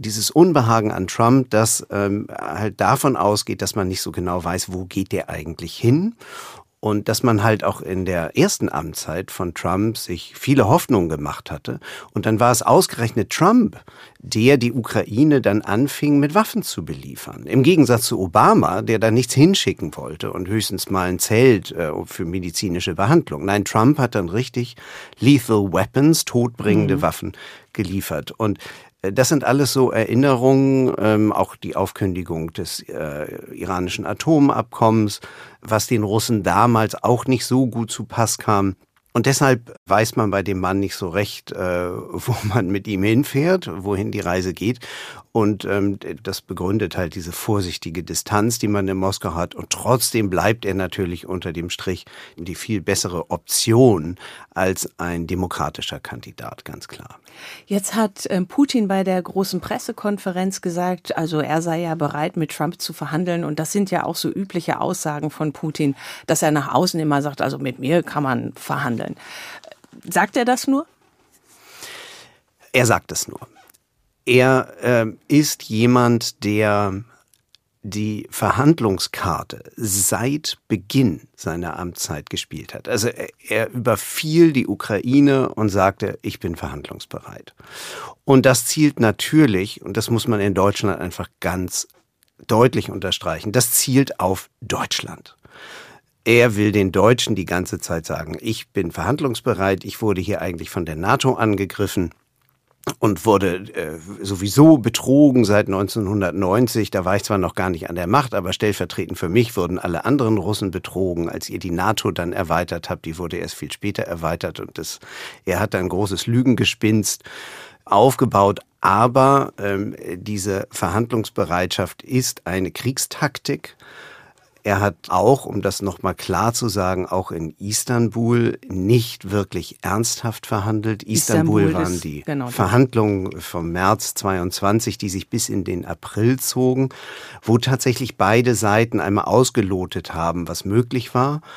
das halt davon ausgeht, dass man nicht so genau weiß, wo geht der eigentlich hin. Und dass man halt auch in der ersten Amtszeit von Trump sich viele Hoffnungen gemacht hatte. Und dann war es ausgerechnet Trump, der die Ukraine dann anfing, mit Waffen zu beliefern. Im Gegensatz zu Obama, der da nichts hinschicken wollte und höchstens mal ein Zelt für medizinische Behandlung. Nein, Trump hat dann richtig lethal weapons, todbringende Waffen geliefert. Und das sind alles so Erinnerungen, auch die Aufkündigung des iranischen Atomabkommens, was den Russen damals auch nicht so gut zu Pass kam. Und deshalb weiß man bei dem Mann nicht so recht, wo man mit ihm hinfährt, wohin die Reise geht. Und das begründet halt diese vorsichtige Distanz, die man in Moskau hat. Und trotzdem bleibt er natürlich unter dem Strich die viel bessere Option als ein demokratischer Kandidat, ganz klar. Jetzt hat Putin bei der großen Pressekonferenz gesagt, also er sei ja bereit, mit Trump zu verhandeln. Und das sind ja auch so übliche Aussagen von Putin, dass er nach außen immer sagt, also mit mir kann man verhandeln. Sagt er das nur? Er sagt es nur. Er ist jemand, der die Verhandlungskarte seit Beginn seiner Amtszeit gespielt hat. Also er überfiel die Ukraine und sagte, ich bin verhandlungsbereit. Und das zielt natürlich, und das muss man in Deutschland einfach ganz deutlich unterstreichen, das zielt auf Deutschland. Er will den Deutschen die ganze Zeit sagen, ich bin verhandlungsbereit, ich wurde hier eigentlich von der NATO angegriffen und wurde sowieso betrogen seit 1990. Da war ich zwar noch gar nicht an der Macht, aber stellvertretend für mich wurden alle anderen Russen betrogen, als ihr die NATO dann erweitert habt. Die wurde erst viel später erweitert und er hat ein großes Lügengespinst aufgebaut. Aber diese Verhandlungsbereitschaft ist eine Kriegstaktik. Er hat auch, um das nochmal klar zu sagen, auch in Istanbul nicht wirklich ernsthaft verhandelt. Istanbul waren die Verhandlungen vom März 22, die sich bis in den April zogen, wo tatsächlich beide Seiten einmal ausgelotet haben, was möglich war.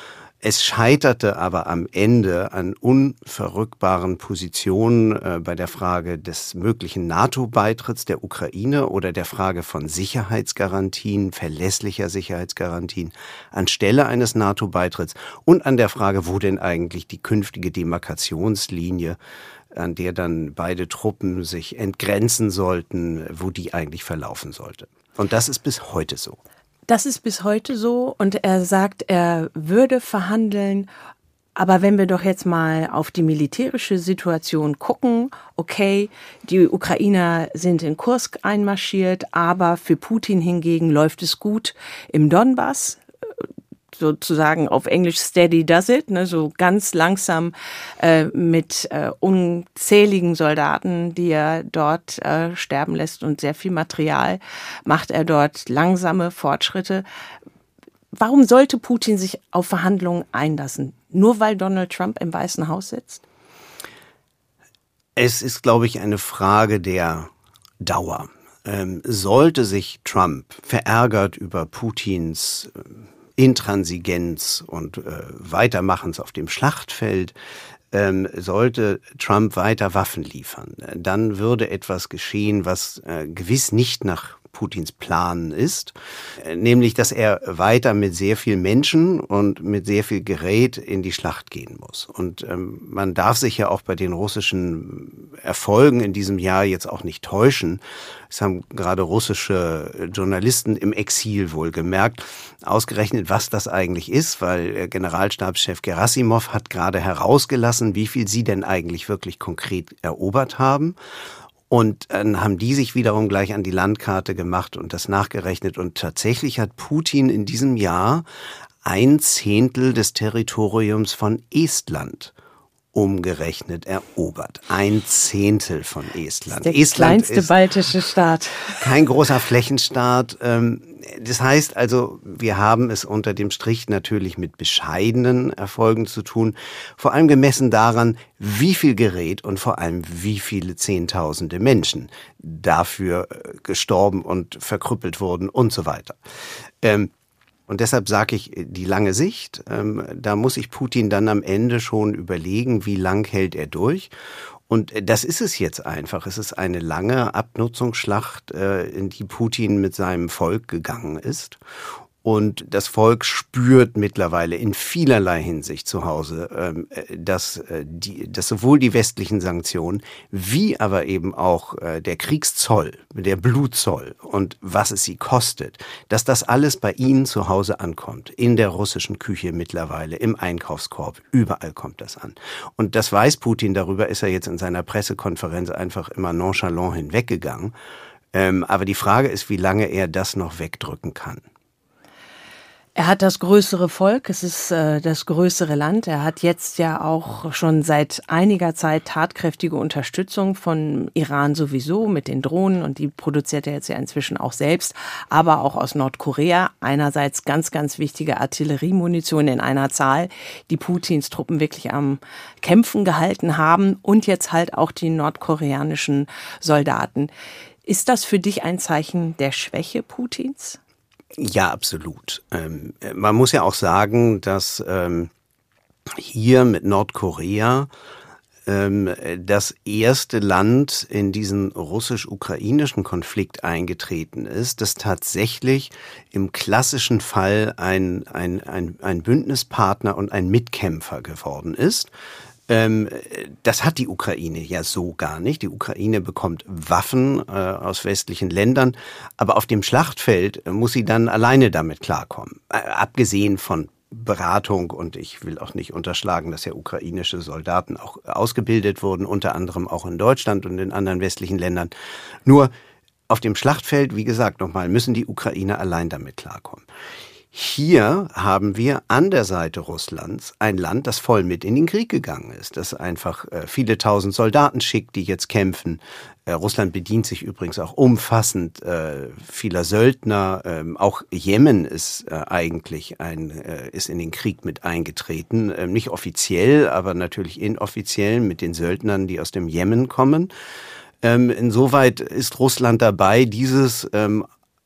Es scheiterte aber am Ende an unverrückbaren Positionen bei der Frage des möglichen NATO-Beitritts der Ukraine oder der Frage von Sicherheitsgarantien, verlässlicher Sicherheitsgarantien anstelle eines NATO-Beitritts und an der Frage, wo denn eigentlich die künftige Demarkationslinie, an der dann beide Truppen sich entgrenzen sollten, wo die eigentlich verlaufen sollte. Und das ist bis heute so. Das ist bis heute so und er sagt, er würde verhandeln. Aber wenn wir doch jetzt mal auf die militärische Situation gucken, okay, die Ukrainer sind in Kursk einmarschiert, aber für Putin hingegen läuft es gut im Donbass. Sozusagen auf Englisch steady does it, ne, so ganz langsam mit unzähligen Soldaten, die er dort sterben lässt und sehr viel Material, macht er dort langsame Fortschritte. Warum sollte Putin sich auf Verhandlungen einlassen? Nur weil Donald Trump im Weißen Haus sitzt? Es ist, glaube ich, eine Frage der Dauer. Sollte sich Trump verärgert über Putins Intransigenz und Weitermachens auf dem Schlachtfeld, sollte Trump weiter Waffen liefern, dann würde etwas geschehen, was gewiss nicht nach Putins Plan ist, nämlich, dass er weiter mit sehr viel Menschen und mit sehr viel Gerät in die Schlacht gehen muss. Und man darf sich ja auch bei den russischen Erfolgen in diesem Jahr jetzt auch nicht täuschen. Es haben gerade russische Journalisten im Exil wohl gemerkt, ausgerechnet, was das eigentlich ist, weil Generalstabschef Gerasimov hat gerade herausgelassen, wie viel sie denn eigentlich wirklich konkret erobert haben. Und dann haben die sich wiederum gleich an die Landkarte gemacht und das nachgerechnet. Und tatsächlich hat Putin in diesem Jahr 1/10 des Territoriums von Estland umgerechnet erobert. 1/10 von Estland. Der kleinste baltische Staat. Kein großer Flächenstaat. Das heißt also, wir haben es unter dem Strich natürlich mit bescheidenen Erfolgen zu tun. Vor allem gemessen daran, wie viel Gerät und vor allem wie viele Zehntausende Menschen dafür gestorben und verkrüppelt wurden und so weiter. Und deshalb sage ich, die lange Sicht, da muss sich Putin dann am Ende schon überlegen, wie lang hält er durch. Und das ist es jetzt einfach. Es ist eine lange Abnutzungsschlacht, in die Putin mit seinem Volk gegangen ist. Und das Volk spürt mittlerweile in vielerlei Hinsicht zu Hause, dass sowohl die westlichen Sanktionen wie aber eben auch der Kriegszoll, der Blutzoll und was es sie kostet, dass das alles bei ihnen zu Hause ankommt. In der russischen Küche mittlerweile, im Einkaufskorb, überall kommt das an. Und das weiß Putin, darüber ist er jetzt in seiner Pressekonferenz einfach immer nonchalant hinweggegangen. Aber die Frage ist, wie lange er das noch wegdrücken kann. Er hat das größere Volk, es ist das größere Land. Er hat jetzt ja auch schon seit einiger Zeit tatkräftige Unterstützung von Iran sowieso mit den Drohnen und die produziert er jetzt ja inzwischen auch selbst, aber auch aus Nordkorea. Einerseits ganz, ganz wichtige Artilleriemunition in einer Zahl, die Putins Truppen wirklich am Kämpfen gehalten haben und jetzt halt auch die nordkoreanischen Soldaten. Ist das für dich ein Zeichen der Schwäche Putins? Ja, absolut. Man muss ja auch sagen, dass hier mit Nordkorea das erste Land in diesen russisch-ukrainischen Konflikt eingetreten ist, das tatsächlich im klassischen Fall ein Bündnispartner und ein Mitkämpfer geworden ist. Das hat die Ukraine ja so gar nicht. Die Ukraine bekommt Waffen aus westlichen Ländern, aber auf dem Schlachtfeld muss sie dann alleine damit klarkommen. Abgesehen von Beratung, und ich will auch nicht unterschlagen, dass ja ukrainische Soldaten auch ausgebildet wurden, unter anderem auch in Deutschland und in anderen westlichen Ländern. Nur auf dem Schlachtfeld, wie gesagt, nochmal, müssen die Ukrainer allein damit klarkommen. Hier haben wir an der Seite Russlands ein Land, das voll mit in den Krieg gegangen ist, das einfach viele tausend Soldaten schickt, die jetzt kämpfen. Russland bedient sich übrigens auch umfassend vieler Söldner. Auch Jemen ist eigentlich ist in den Krieg mit eingetreten. Nicht offiziell, aber natürlich inoffiziell mit den Söldnern, die aus dem Jemen kommen. Insoweit ist Russland dabei, dieses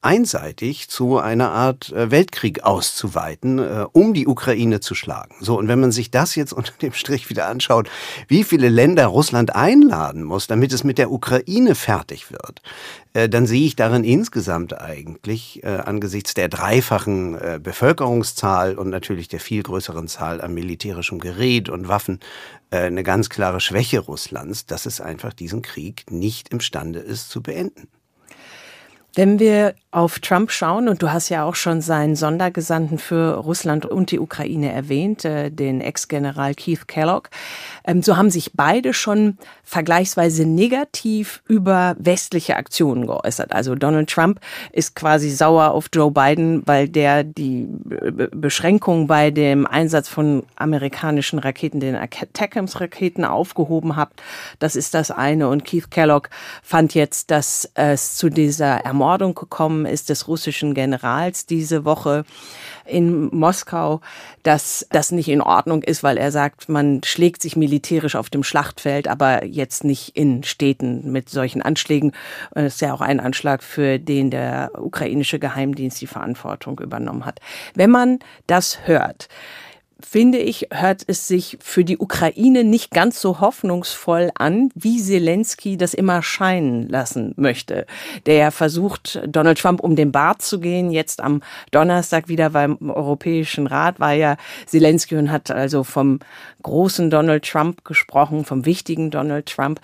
einseitig zu einer Art Weltkrieg auszuweiten, um die Ukraine zu schlagen. So, und wenn man sich das jetzt unter dem Strich wieder anschaut, wie viele Länder Russland einladen muss, damit es mit der Ukraine fertig wird, dann sehe ich darin insgesamt eigentlich angesichts der dreifachen Bevölkerungszahl und natürlich der viel größeren Zahl an militärischem Gerät und Waffen eine ganz klare Schwäche Russlands, dass es einfach diesen Krieg nicht imstande ist zu beenden. Wenn wir auf Trump schauen, und du hast ja auch schon seinen Sondergesandten für Russland und die Ukraine erwähnt, den Ex-General Keith Kellogg, so haben sich beide schon vergleichsweise negativ über westliche Aktionen geäußert. Also Donald Trump ist quasi sauer auf Joe Biden, weil der die Beschränkung bei dem Einsatz von amerikanischen Raketen, den ATACMS-Raketen, aufgehoben hat. Das ist das eine. Und Keith Kellogg fand jetzt, dass es zu dieser Ermordung gekommen ist des russischen Generals diese Woche in Moskau, dass das nicht in Ordnung ist, weil er sagt, man schlägt sich militärisch auf dem Schlachtfeld, aber jetzt nicht in Städten mit solchen Anschlägen. Das ist ja auch ein Anschlag, für den der ukrainische Geheimdienst die Verantwortung übernommen hat. Wenn man das hört, finde ich, hört es sich für die Ukraine nicht ganz so hoffnungsvoll an, wie Zelensky das immer scheinen lassen möchte. Der ja versucht, Donald Trump um den Bart zu gehen. Jetzt am Donnerstag wieder beim Europäischen Rat war ja Zelensky und hat also vom großen Donald Trump gesprochen, vom wichtigen Donald Trump.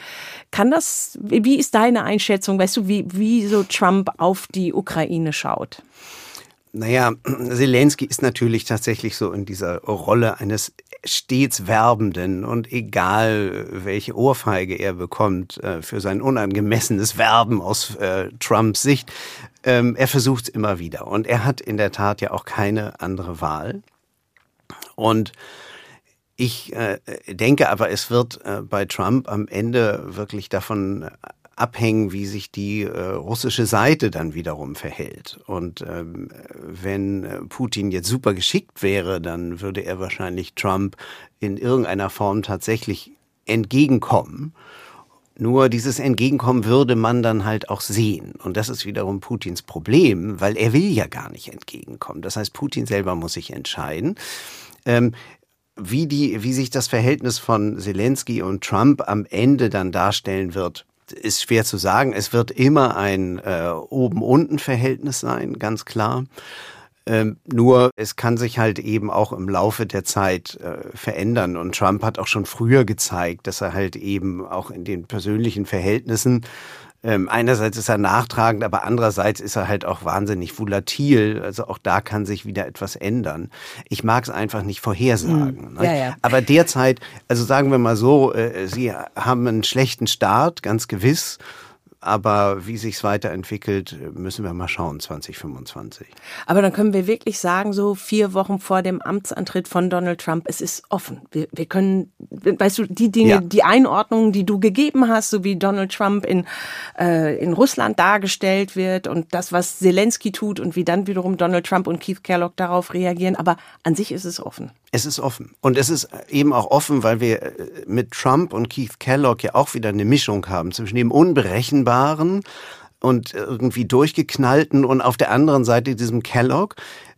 Wie ist deine Einschätzung? Weißt du, wie so Trump auf die Ukraine schaut? Naja, Zelensky ist natürlich tatsächlich so in dieser Rolle eines stets Werbenden und egal welche Ohrfeige er bekommt für sein unangemessenes Werben aus Trumps Sicht, er versucht es immer wieder und er hat in der Tat ja auch keine andere Wahl. Und ich denke aber, es wird bei Trump am Ende wirklich davon abhängen, wie sich die russische Seite dann wiederum verhält. Und wenn Putin jetzt super geschickt wäre, dann würde er wahrscheinlich Trump in irgendeiner Form tatsächlich entgegenkommen. Nur dieses Entgegenkommen würde man dann halt auch sehen. Und das ist wiederum Putins Problem, weil er will ja gar nicht entgegenkommen. Das heißt, Putin selber muss sich entscheiden. Wie sich das Verhältnis von Zelensky und Trump am Ende dann darstellen wird, ist schwer zu sagen. Es wird immer ein Oben-Unten-Verhältnis sein, ganz klar. Nur es kann sich halt eben auch im Laufe der Zeit verändern. Und Trump hat auch schon früher gezeigt, dass er halt eben auch in den persönlichen Verhältnissen einerseits ist er nachtragend, aber andererseits ist er halt auch wahnsinnig volatil. Also auch da kann sich wieder etwas ändern. Ich mag es einfach nicht vorhersagen. Ne? Ja. Aber derzeit, also sagen wir mal so, sie haben einen schlechten Start, ganz gewiss. Aber wie sich's weiterentwickelt, müssen wir mal schauen, 2025. Aber dann können wir wirklich sagen, so 4 Wochen vor dem Amtsantritt von Donald Trump, es ist offen. Wir können, weißt du, die Dinge, die Einordnungen, die du gegeben hast, so wie Donald Trump in Russland dargestellt wird und das, was Zelensky tut und wie dann wiederum Donald Trump und Keith Kellogg darauf reagieren. Aber an sich ist es offen. Es ist offen. Und es ist eben auch offen, weil wir mit Trump und Keith Kellogg ja auch wieder eine Mischung haben zwischen dem Unberechenbaren und irgendwie durchgeknallten und auf der anderen Seite diesem Kellogg.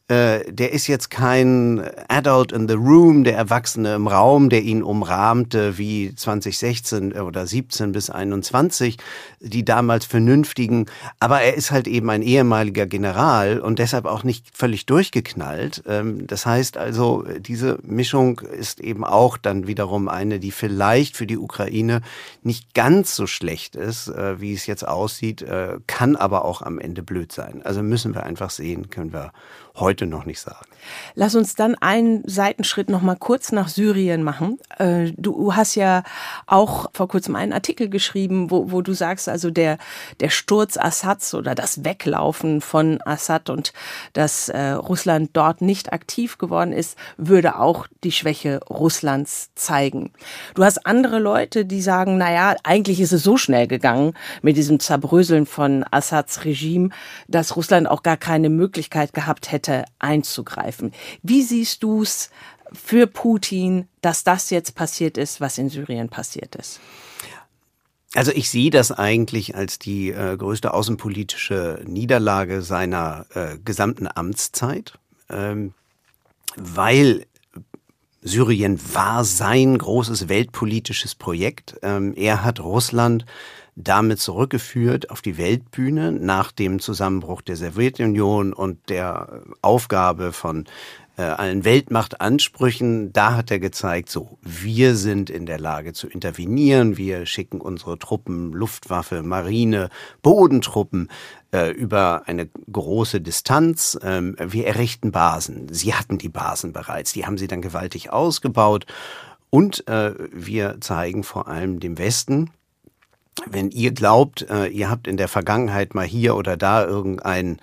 Der ist jetzt kein Adult in the Room, der Erwachsene im Raum, der ihn umrahmte wie 2016 oder 17 bis 21, die damals Vernünftigen. Aber er ist halt eben ein ehemaliger General und deshalb auch nicht völlig durchgeknallt. Das heißt also, diese Mischung ist eben auch dann wiederum eine, die vielleicht für die Ukraine nicht ganz so schlecht ist, wie es jetzt aussieht, kann aber auch am Ende blöd sein. Also müssen wir einfach sehen, können wir heute noch nicht sagen. Lass uns dann einen Seitenschritt noch mal kurz nach Syrien machen. Du hast ja auch vor kurzem einen Artikel geschrieben, wo du sagst, also der Sturz Assads oder das Weglaufen von Assad und dass Russland dort nicht aktiv geworden ist, würde auch die Schwäche Russlands zeigen. Du hast andere Leute, die sagen, naja, eigentlich ist es so schnell gegangen mit diesem Zerbröseln von Assads Regime, dass Russland auch gar keine Möglichkeit gehabt hätte, einzugreifen. Wie siehst du es für Putin, dass das jetzt passiert ist, was in Syrien passiert ist? Also ich sehe das eigentlich als die größte außenpolitische Niederlage seiner gesamten Amtszeit, weil Syrien war sein großes weltpolitisches Projekt. Er hat Russland damit zurückgeführt auf die Weltbühne nach dem Zusammenbruch der Sowjetunion und der Aufgabe von allen Weltmachtansprüchen. Da hat er gezeigt, so, wir sind in der Lage zu intervenieren, wir schicken unsere Truppen, Luftwaffe, Marine, Bodentruppen über eine große Distanz. Wir errichten Basen. Sie hatten die Basen bereits, die haben sie dann gewaltig ausgebaut. Und wir zeigen vor allem dem Westen, wenn ihr glaubt, ihr habt in der Vergangenheit mal hier oder da irgendeinen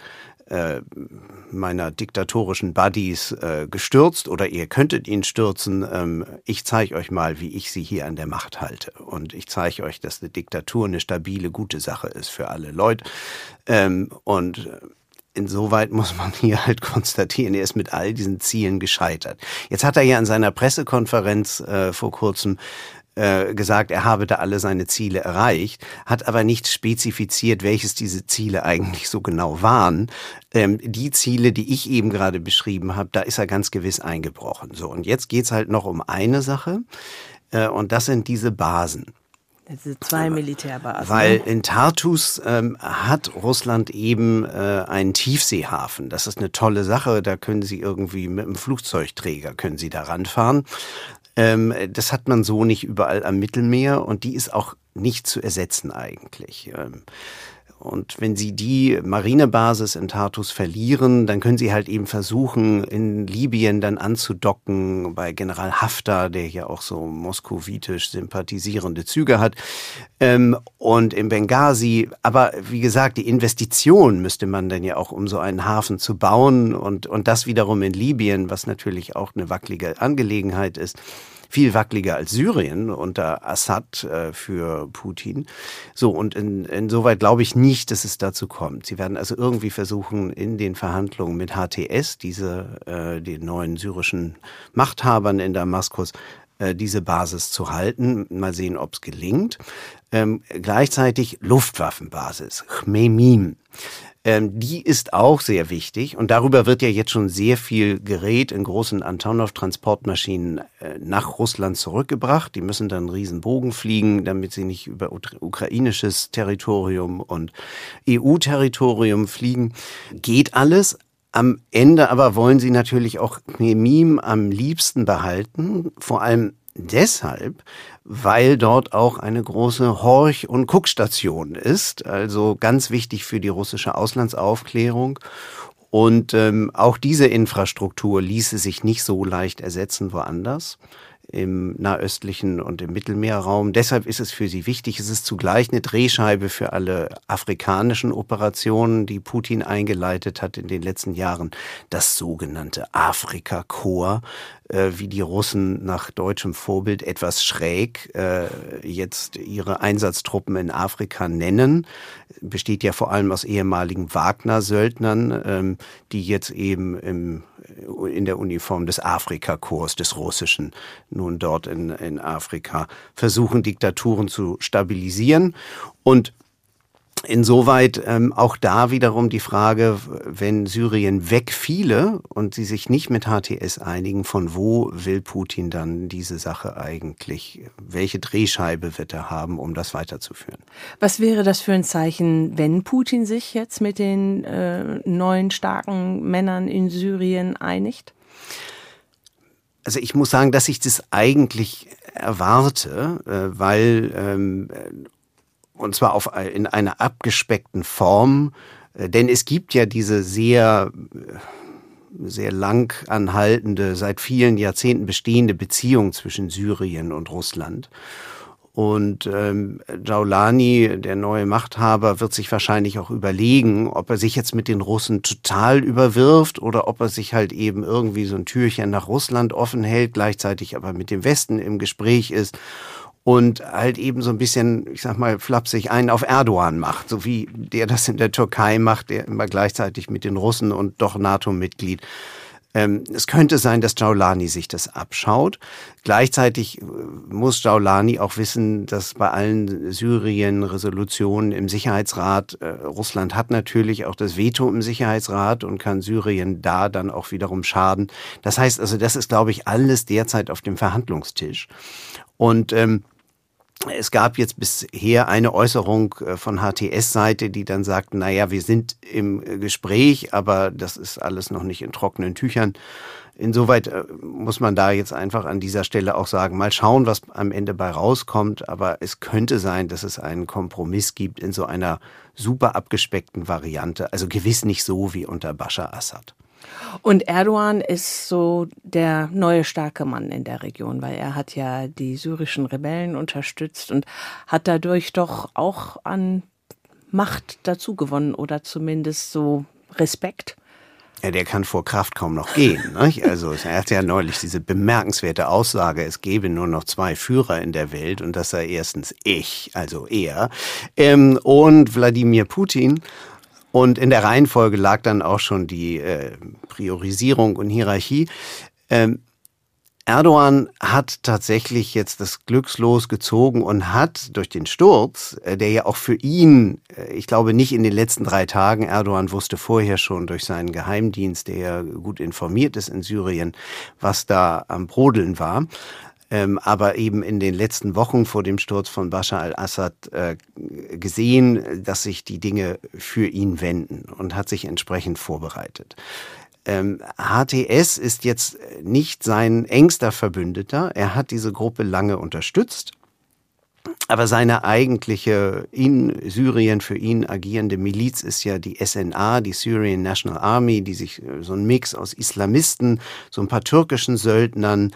meiner diktatorischen Buddies gestürzt oder ihr könntet ihn stürzen, ich zeige euch mal, wie ich sie hier an der Macht halte. Und ich zeige euch, dass eine Diktatur eine stabile, gute Sache ist für alle Leute. Und insoweit muss man hier halt konstatieren, er ist mit all diesen Zielen gescheitert. Jetzt hat er ja in seiner Pressekonferenz vor kurzem gesagt, er habe da alle seine Ziele erreicht, hat aber nicht spezifiziert, welches diese Ziele eigentlich so genau waren. Die Ziele, die ich eben gerade beschrieben habe, da ist er ganz gewiss eingebrochen. So, und jetzt geht's halt noch um eine Sache, und das sind diese Basen. Diese 2 Militärbasen. Weil in Tartus hat Russland eben einen Tiefseehafen. Das ist eine tolle Sache, da können Sie irgendwie mit einem Flugzeugträger können Sie da ranfahren. Das hat man so nicht überall am Mittelmeer und die ist auch nicht zu ersetzen eigentlich. Und wenn Sie die Marinebasis in Tartus verlieren, dann können Sie halt eben versuchen, in Libyen dann anzudocken bei General Haftar, der ja auch so moskowitisch sympathisierende Züge hat, und in Benghazi. Aber wie gesagt, die Investition müsste man dann ja auch, um so einen Hafen zu bauen und das wiederum in Libyen, was natürlich auch eine wackelige Angelegenheit ist. Viel wackeliger als Syrien unter Assad für Putin. So, und insoweit glaube ich nicht, dass es dazu kommt. Sie werden also irgendwie versuchen, in den Verhandlungen mit HTS, den neuen syrischen Machthabern in Damaskus, diese Basis zu halten. Mal sehen, ob es gelingt. Gleichzeitig Luftwaffenbasis, Chmeimim. Die ist auch sehr wichtig und darüber wird ja jetzt schon sehr viel Gerät in großen Antonov-Transportmaschinen nach Russland zurückgebracht. Die müssen dann einen riesen Bogen fliegen, damit sie nicht über ukrainisches Territorium und EU-Territorium fliegen. Geht alles. Am Ende aber wollen sie natürlich auch Chmeimim am liebsten behalten, vor allem deshalb, weil dort auch eine große Horch- und Guckstation ist, also ganz wichtig für die russische Auslandsaufklärung. Und auch diese Infrastruktur ließe sich nicht so leicht ersetzen woanders, im nahöstlichen und im Mittelmeerraum. Deshalb ist es für sie wichtig. Es ist zugleich eine Drehscheibe für alle afrikanischen Operationen, die Putin eingeleitet hat in den letzten Jahren. Das sogenannte Afrika-Korps, wie die Russen nach deutschem Vorbild etwas schräg jetzt ihre Einsatztruppen in Afrika nennen. Besteht ja vor allem aus ehemaligen Wagner-Söldnern, die jetzt eben in der Uniform des Afrika-Korps, des Russischen, nun dort in Afrika versuchen, Diktaturen zu stabilisieren. Und insoweit auch da wiederum die Frage, wenn Syrien wegfiele und sie sich nicht mit HTS einigen, von wo will Putin dann diese Sache eigentlich, welche Drehscheibe wird er haben, um das weiterzuführen? Was wäre das für ein Zeichen, wenn Putin sich jetzt mit den neuen starken Männern in Syrien einigt? Also ich muss sagen, dass ich das eigentlich erwarte, weil und zwar in einer abgespeckten Form, denn es gibt ja diese sehr lang anhaltende, seit vielen Jahrzehnten bestehende Beziehung zwischen Syrien und Russland. Und Djawlani, der neue Machthaber, wird sich wahrscheinlich auch überlegen, ob er sich jetzt mit den Russen total überwirft oder ob er sich halt eben irgendwie so ein Türchen nach Russland offen hält, gleichzeitig aber mit dem Westen im Gespräch ist. Und halt eben so ein bisschen, ich sag mal, flapsig einen auf Erdogan macht, so wie der das in der Türkei macht, der immer gleichzeitig mit den Russen und doch NATO-Mitglied Es könnte sein, dass Jawlani sich das abschaut. Gleichzeitig muss Jawlani auch wissen, dass bei allen Syrien-Resolutionen im Sicherheitsrat, Russland hat natürlich auch das Veto im Sicherheitsrat und kann Syrien da dann auch wiederum schaden. Das heißt also, das ist, glaube ich, alles derzeit auf dem Verhandlungstisch. Und es gab jetzt bisher eine Äußerung von HTS-Seite, die dann sagt, naja, wir sind im Gespräch, aber das ist alles noch nicht in trockenen Tüchern. Insoweit muss man da jetzt einfach an dieser Stelle auch sagen, mal schauen, was am Ende bei rauskommt. Aber es könnte sein, dass es einen Kompromiss gibt in so einer super abgespeckten Variante. Also gewiss nicht so wie unter Bashar Assad. Und Erdogan ist so der neue starke Mann in der Region, weil er hat ja die syrischen Rebellen unterstützt und hat dadurch doch auch an Macht dazugewonnen oder zumindest so Respekt. Ja, der kann vor Kraft kaum noch gehen. Nicht? Also er hat ja neulich diese bemerkenswerte Aussage, es gäbe nur noch 2 Führer in der Welt und das sei erstens ich, also er, und Wladimir Putin. Und in der Reihenfolge lag dann auch schon die Priorisierung und Hierarchie. Erdogan hat tatsächlich jetzt das Glückslos gezogen und hat durch den Sturz, der ja auch für ihn, ich glaube nicht in den letzten 3 Tagen, Erdogan wusste vorher schon durch seinen Geheimdienst, der ja gut informiert ist in Syrien, was da am Brodeln war. Aber eben in den letzten Wochen vor dem Sturz von Bashar al-Assad gesehen, dass sich die Dinge für ihn wenden und hat sich entsprechend vorbereitet. HTS ist jetzt nicht sein engster Verbündeter. Er hat diese Gruppe lange unterstützt. Aber seine eigentliche in Syrien für ihn agierende Miliz ist ja die SNA, die Syrian National Army, die sich so ein Mix aus Islamisten, so ein paar türkischen Söldnern,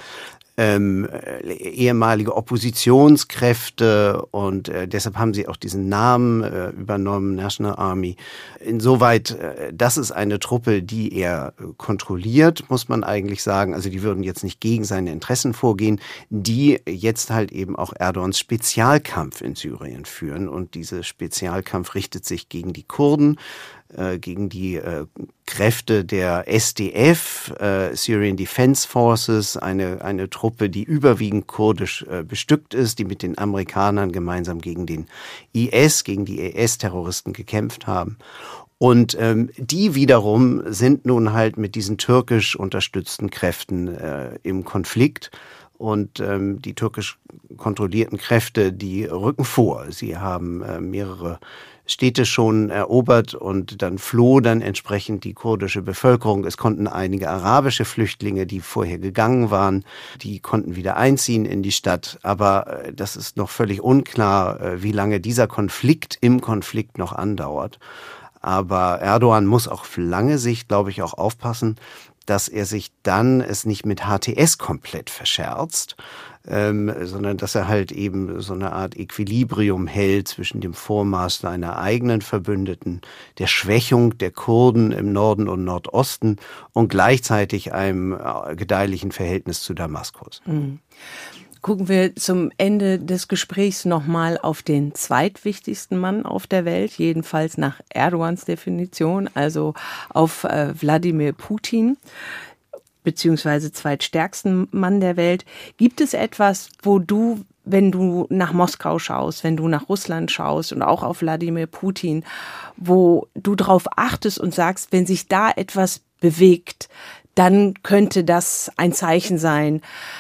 ehemalige Oppositionskräfte und deshalb haben sie auch diesen Namen übernommen, National Army. Insoweit, das ist eine Truppe, die er kontrolliert, muss man eigentlich sagen. Also die würden jetzt nicht gegen seine Interessen vorgehen, die jetzt halt eben auch Erdogans Spezialkampf in Syrien führen. Und dieser Spezialkampf richtet sich gegen die Kurden, gegen die Kräfte der SDF, Syrian Defense Forces, eine Truppe, die überwiegend kurdisch bestückt ist, die mit den Amerikanern gemeinsam gegen den IS, gegen die IS-Terroristen gekämpft haben. Und die wiederum sind nun halt mit diesen türkisch unterstützten Kräften im Konflikt. Und die türkisch kontrollierten Kräfte, die rücken vor. Sie haben mehrere Städte schon erobert und dann floh dann entsprechend die kurdische Bevölkerung. Es konnten einige arabische Flüchtlinge, die vorher gegangen waren, die konnten wieder einziehen in die Stadt. Aber das ist noch völlig unklar, wie lange dieser Konflikt im Konflikt noch andauert. Aber Erdogan muss auf lange Sicht, glaube ich, auch aufpassen, dass er sich dann es nicht mit HTS komplett verscherzt, sondern dass er halt eben so eine Art Equilibrium hält zwischen dem Vormarsch seiner eigenen Verbündeten, der Schwächung der Kurden im Norden und Nordosten und gleichzeitig einem gedeihlichen Verhältnis zu Damaskus. Mhm. Gucken wir zum Ende des Gesprächs nochmal auf den zweitwichtigsten Mann auf der Welt, jedenfalls nach Erdogans Definition, also auf Wladimir Putin, beziehungsweise zweitstärksten Mann der Welt. Gibt es etwas, wo du, wenn du nach Moskau schaust, wenn du nach Russland schaust und auch auf Wladimir Putin, wo du drauf achtest und sagst, wenn sich da etwas bewegt, dann könnte das ein Zeichen sein,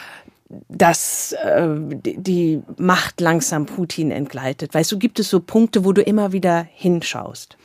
dass die Macht langsam Putin entgleitet? Weißt du, gibt es so Punkte, wo du immer wieder hinschaust?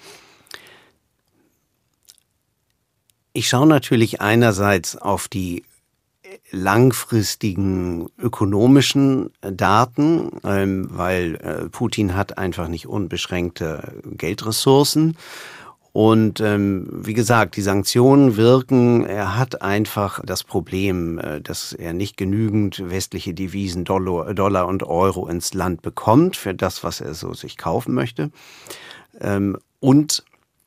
Ich schaue natürlich einerseits auf die langfristigen ökonomischen Daten, weil Putin hat einfach nicht unbeschränkte Geldressourcen. Und wie gesagt, die Sanktionen wirken. Er hat einfach das Problem, dass er nicht genügend westliche Devisen, Dollar und Euro ins Land bekommt für das, was er so sich kaufen möchte. Und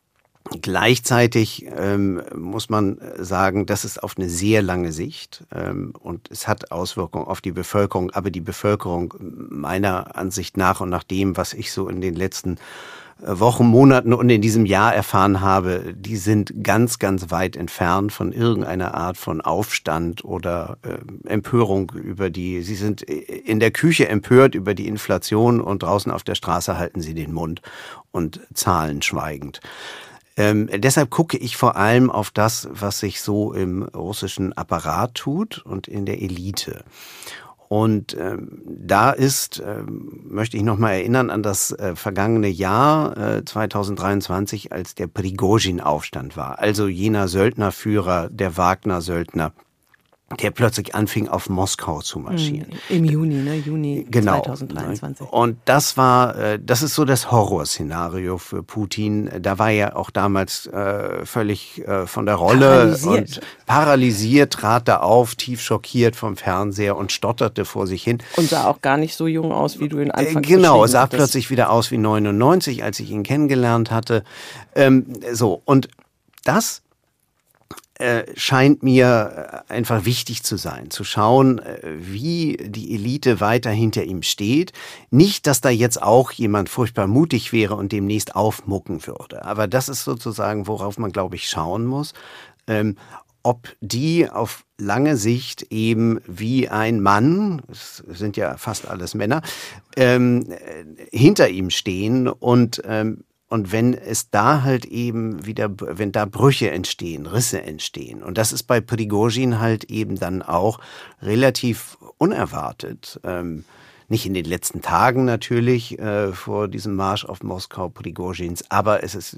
Gleichzeitig muss man sagen, das ist auf eine sehr lange Sicht und es hat Auswirkungen auf die Bevölkerung. Aber die Bevölkerung meiner Ansicht nach und nach dem, was ich so in den letzten Wochen, Monaten und in diesem Jahr erfahren habe, die sind ganz, ganz weit entfernt von irgendeiner Art von Aufstand oder Empörung sie sind in der Küche empört über die Inflation und draußen auf der Straße halten sie den Mund und zahlen schweigend. Deshalb gucke ich vor allem auf das, was sich so im russischen Apparat tut und in der Elite. Und da möchte ich nochmal erinnern an das vergangene Jahr 2023, als der Prigozhin-Aufstand war. Also jener Söldnerführer, der Wagner-Söldner, der plötzlich anfing, auf Moskau zu marschieren. Im Juni genau. 2023. Und das ist so das Horrorszenario für Putin. Da war er auch damals völlig von der Rolle und paralysiert, trat da auf, tief schockiert vom Fernseher und stotterte vor sich hin. Und sah auch gar nicht so jung aus, wie du ihn anfangs Genau, sah plötzlich wieder aus wie 99, als ich ihn kennengelernt hatte. Und das scheint mir einfach wichtig zu sein, zu schauen, wie die Elite weiter hinter ihm steht. Nicht, dass da jetzt auch jemand furchtbar mutig wäre und demnächst aufmucken würde. Aber das ist sozusagen, worauf man, glaube ich, schauen muss. Ob die auf lange Sicht eben wie ein Mann, es sind ja fast alles Männer, hinter ihm stehen und wenn es da halt eben wieder, wenn da Brüche entstehen, Risse entstehen. Und das ist bei Prigozhin halt eben dann auch relativ unerwartet. Nicht in den letzten Tagen natürlich vor diesem Marsch auf Moskau Prigozhins, aber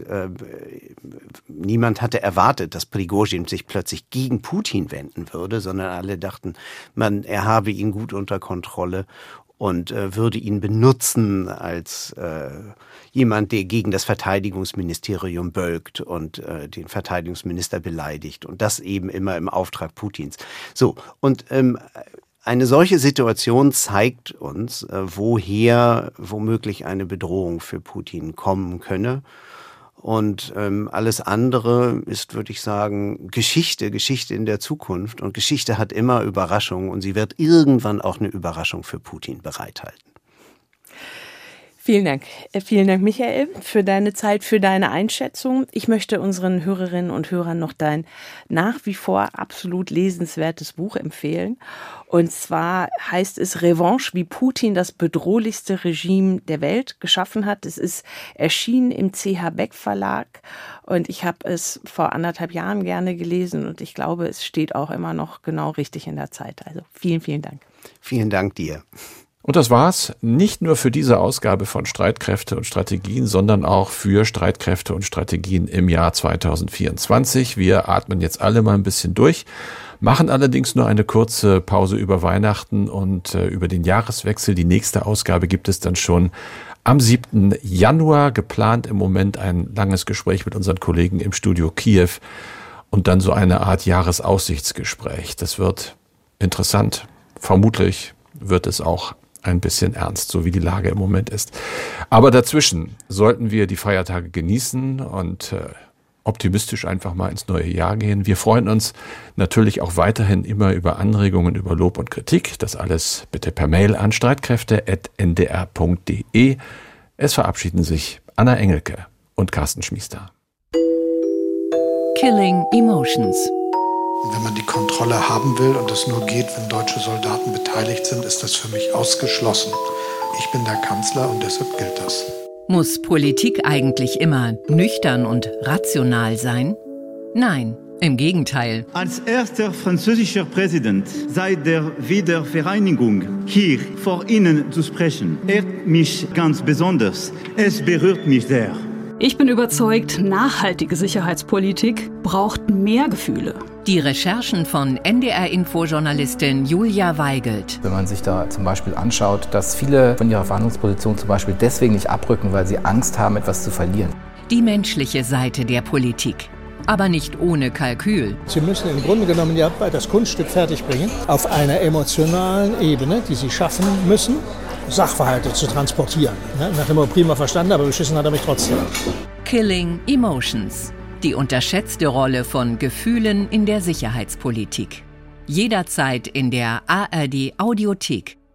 niemand hatte erwartet, dass Prigozhin sich plötzlich gegen Putin wenden würde, sondern alle dachten, er habe ihn gut unter Kontrolle und würde ihn benutzen als jemand, der gegen das Verteidigungsministerium bölkt und den Verteidigungsminister beleidigt und das eben immer im Auftrag Putins. So, und eine solche Situation zeigt uns, woher womöglich eine Bedrohung für Putin kommen könne. Und alles andere ist, würde ich sagen, Geschichte in der Zukunft. Und Geschichte hat immer Überraschungen und sie wird irgendwann auch eine Überraschung für Putin bereithalten. Vielen Dank, Michael, für deine Zeit, für deine Einschätzung. Ich möchte unseren Hörerinnen und Hörern noch dein nach wie vor absolut lesenswertes Buch empfehlen. Und zwar heißt es Revanche, wie Putin das bedrohlichste Regime der Welt geschaffen hat. Es ist erschienen im CH Beck Verlag und ich habe es vor 1,5 Jahren gerne gelesen und ich glaube, es steht auch immer noch genau richtig in der Zeit. Also vielen, vielen Dank. Vielen Dank dir. Und das war's nicht nur für diese Ausgabe von Streitkräfte und Strategien, sondern auch für Streitkräfte und Strategien im Jahr 2024. Wir atmen jetzt alle mal ein bisschen durch, machen allerdings nur eine kurze Pause über Weihnachten und über den Jahreswechsel. Die nächste Ausgabe gibt es dann schon am 7. Januar. Geplant im Moment ein langes Gespräch mit unseren Kollegen im Studio Kiew und dann so eine Art Jahresaussichtsgespräch. Das wird interessant. Vermutlich wird es auch ein bisschen ernst, so wie die Lage im Moment ist. Aber dazwischen sollten wir die Feiertage genießen und optimistisch einfach mal ins neue Jahr gehen. Wir freuen uns natürlich auch weiterhin immer über Anregungen, über Lob und Kritik. Das alles bitte per Mail an streitkräfte@ndr.de. Es verabschieden sich Anna Engelke und Carsten Schmiester. Killing Emotions. Wenn man die Kontrolle haben will und es nur geht, wenn deutsche Soldaten beteiligt sind, ist das für mich ausgeschlossen. Ich bin der Kanzler und deshalb gilt das. Muss Politik eigentlich immer nüchtern und rational sein? Nein, im Gegenteil. Als erster französischer Präsident seit der Wiedervereinigung hier vor Ihnen zu sprechen, ehrt mich ganz besonders. Es berührt mich sehr. Ich bin überzeugt, nachhaltige Sicherheitspolitik braucht mehr Gefühle. Die Recherchen von NDR-Info-Journalistin Julia Weigelt. Wenn man sich da zum Beispiel anschaut, dass viele von ihrer Verhandlungsposition zum Beispiel deswegen nicht abrücken, weil sie Angst haben, etwas zu verlieren. Die menschliche Seite der Politik. Aber nicht ohne Kalkül. Sie müssen im Grunde genommen ja das Kunststück fertigbringen, auf einer emotionalen Ebene, die Sie schaffen müssen, Sachverhalte zu transportieren. Nach dem prima verstanden, aber beschissen hat er mich trotzdem. Killing Emotions. Die unterschätzte Rolle von Gefühlen in der Sicherheitspolitik. Jederzeit in der ARD Audiothek.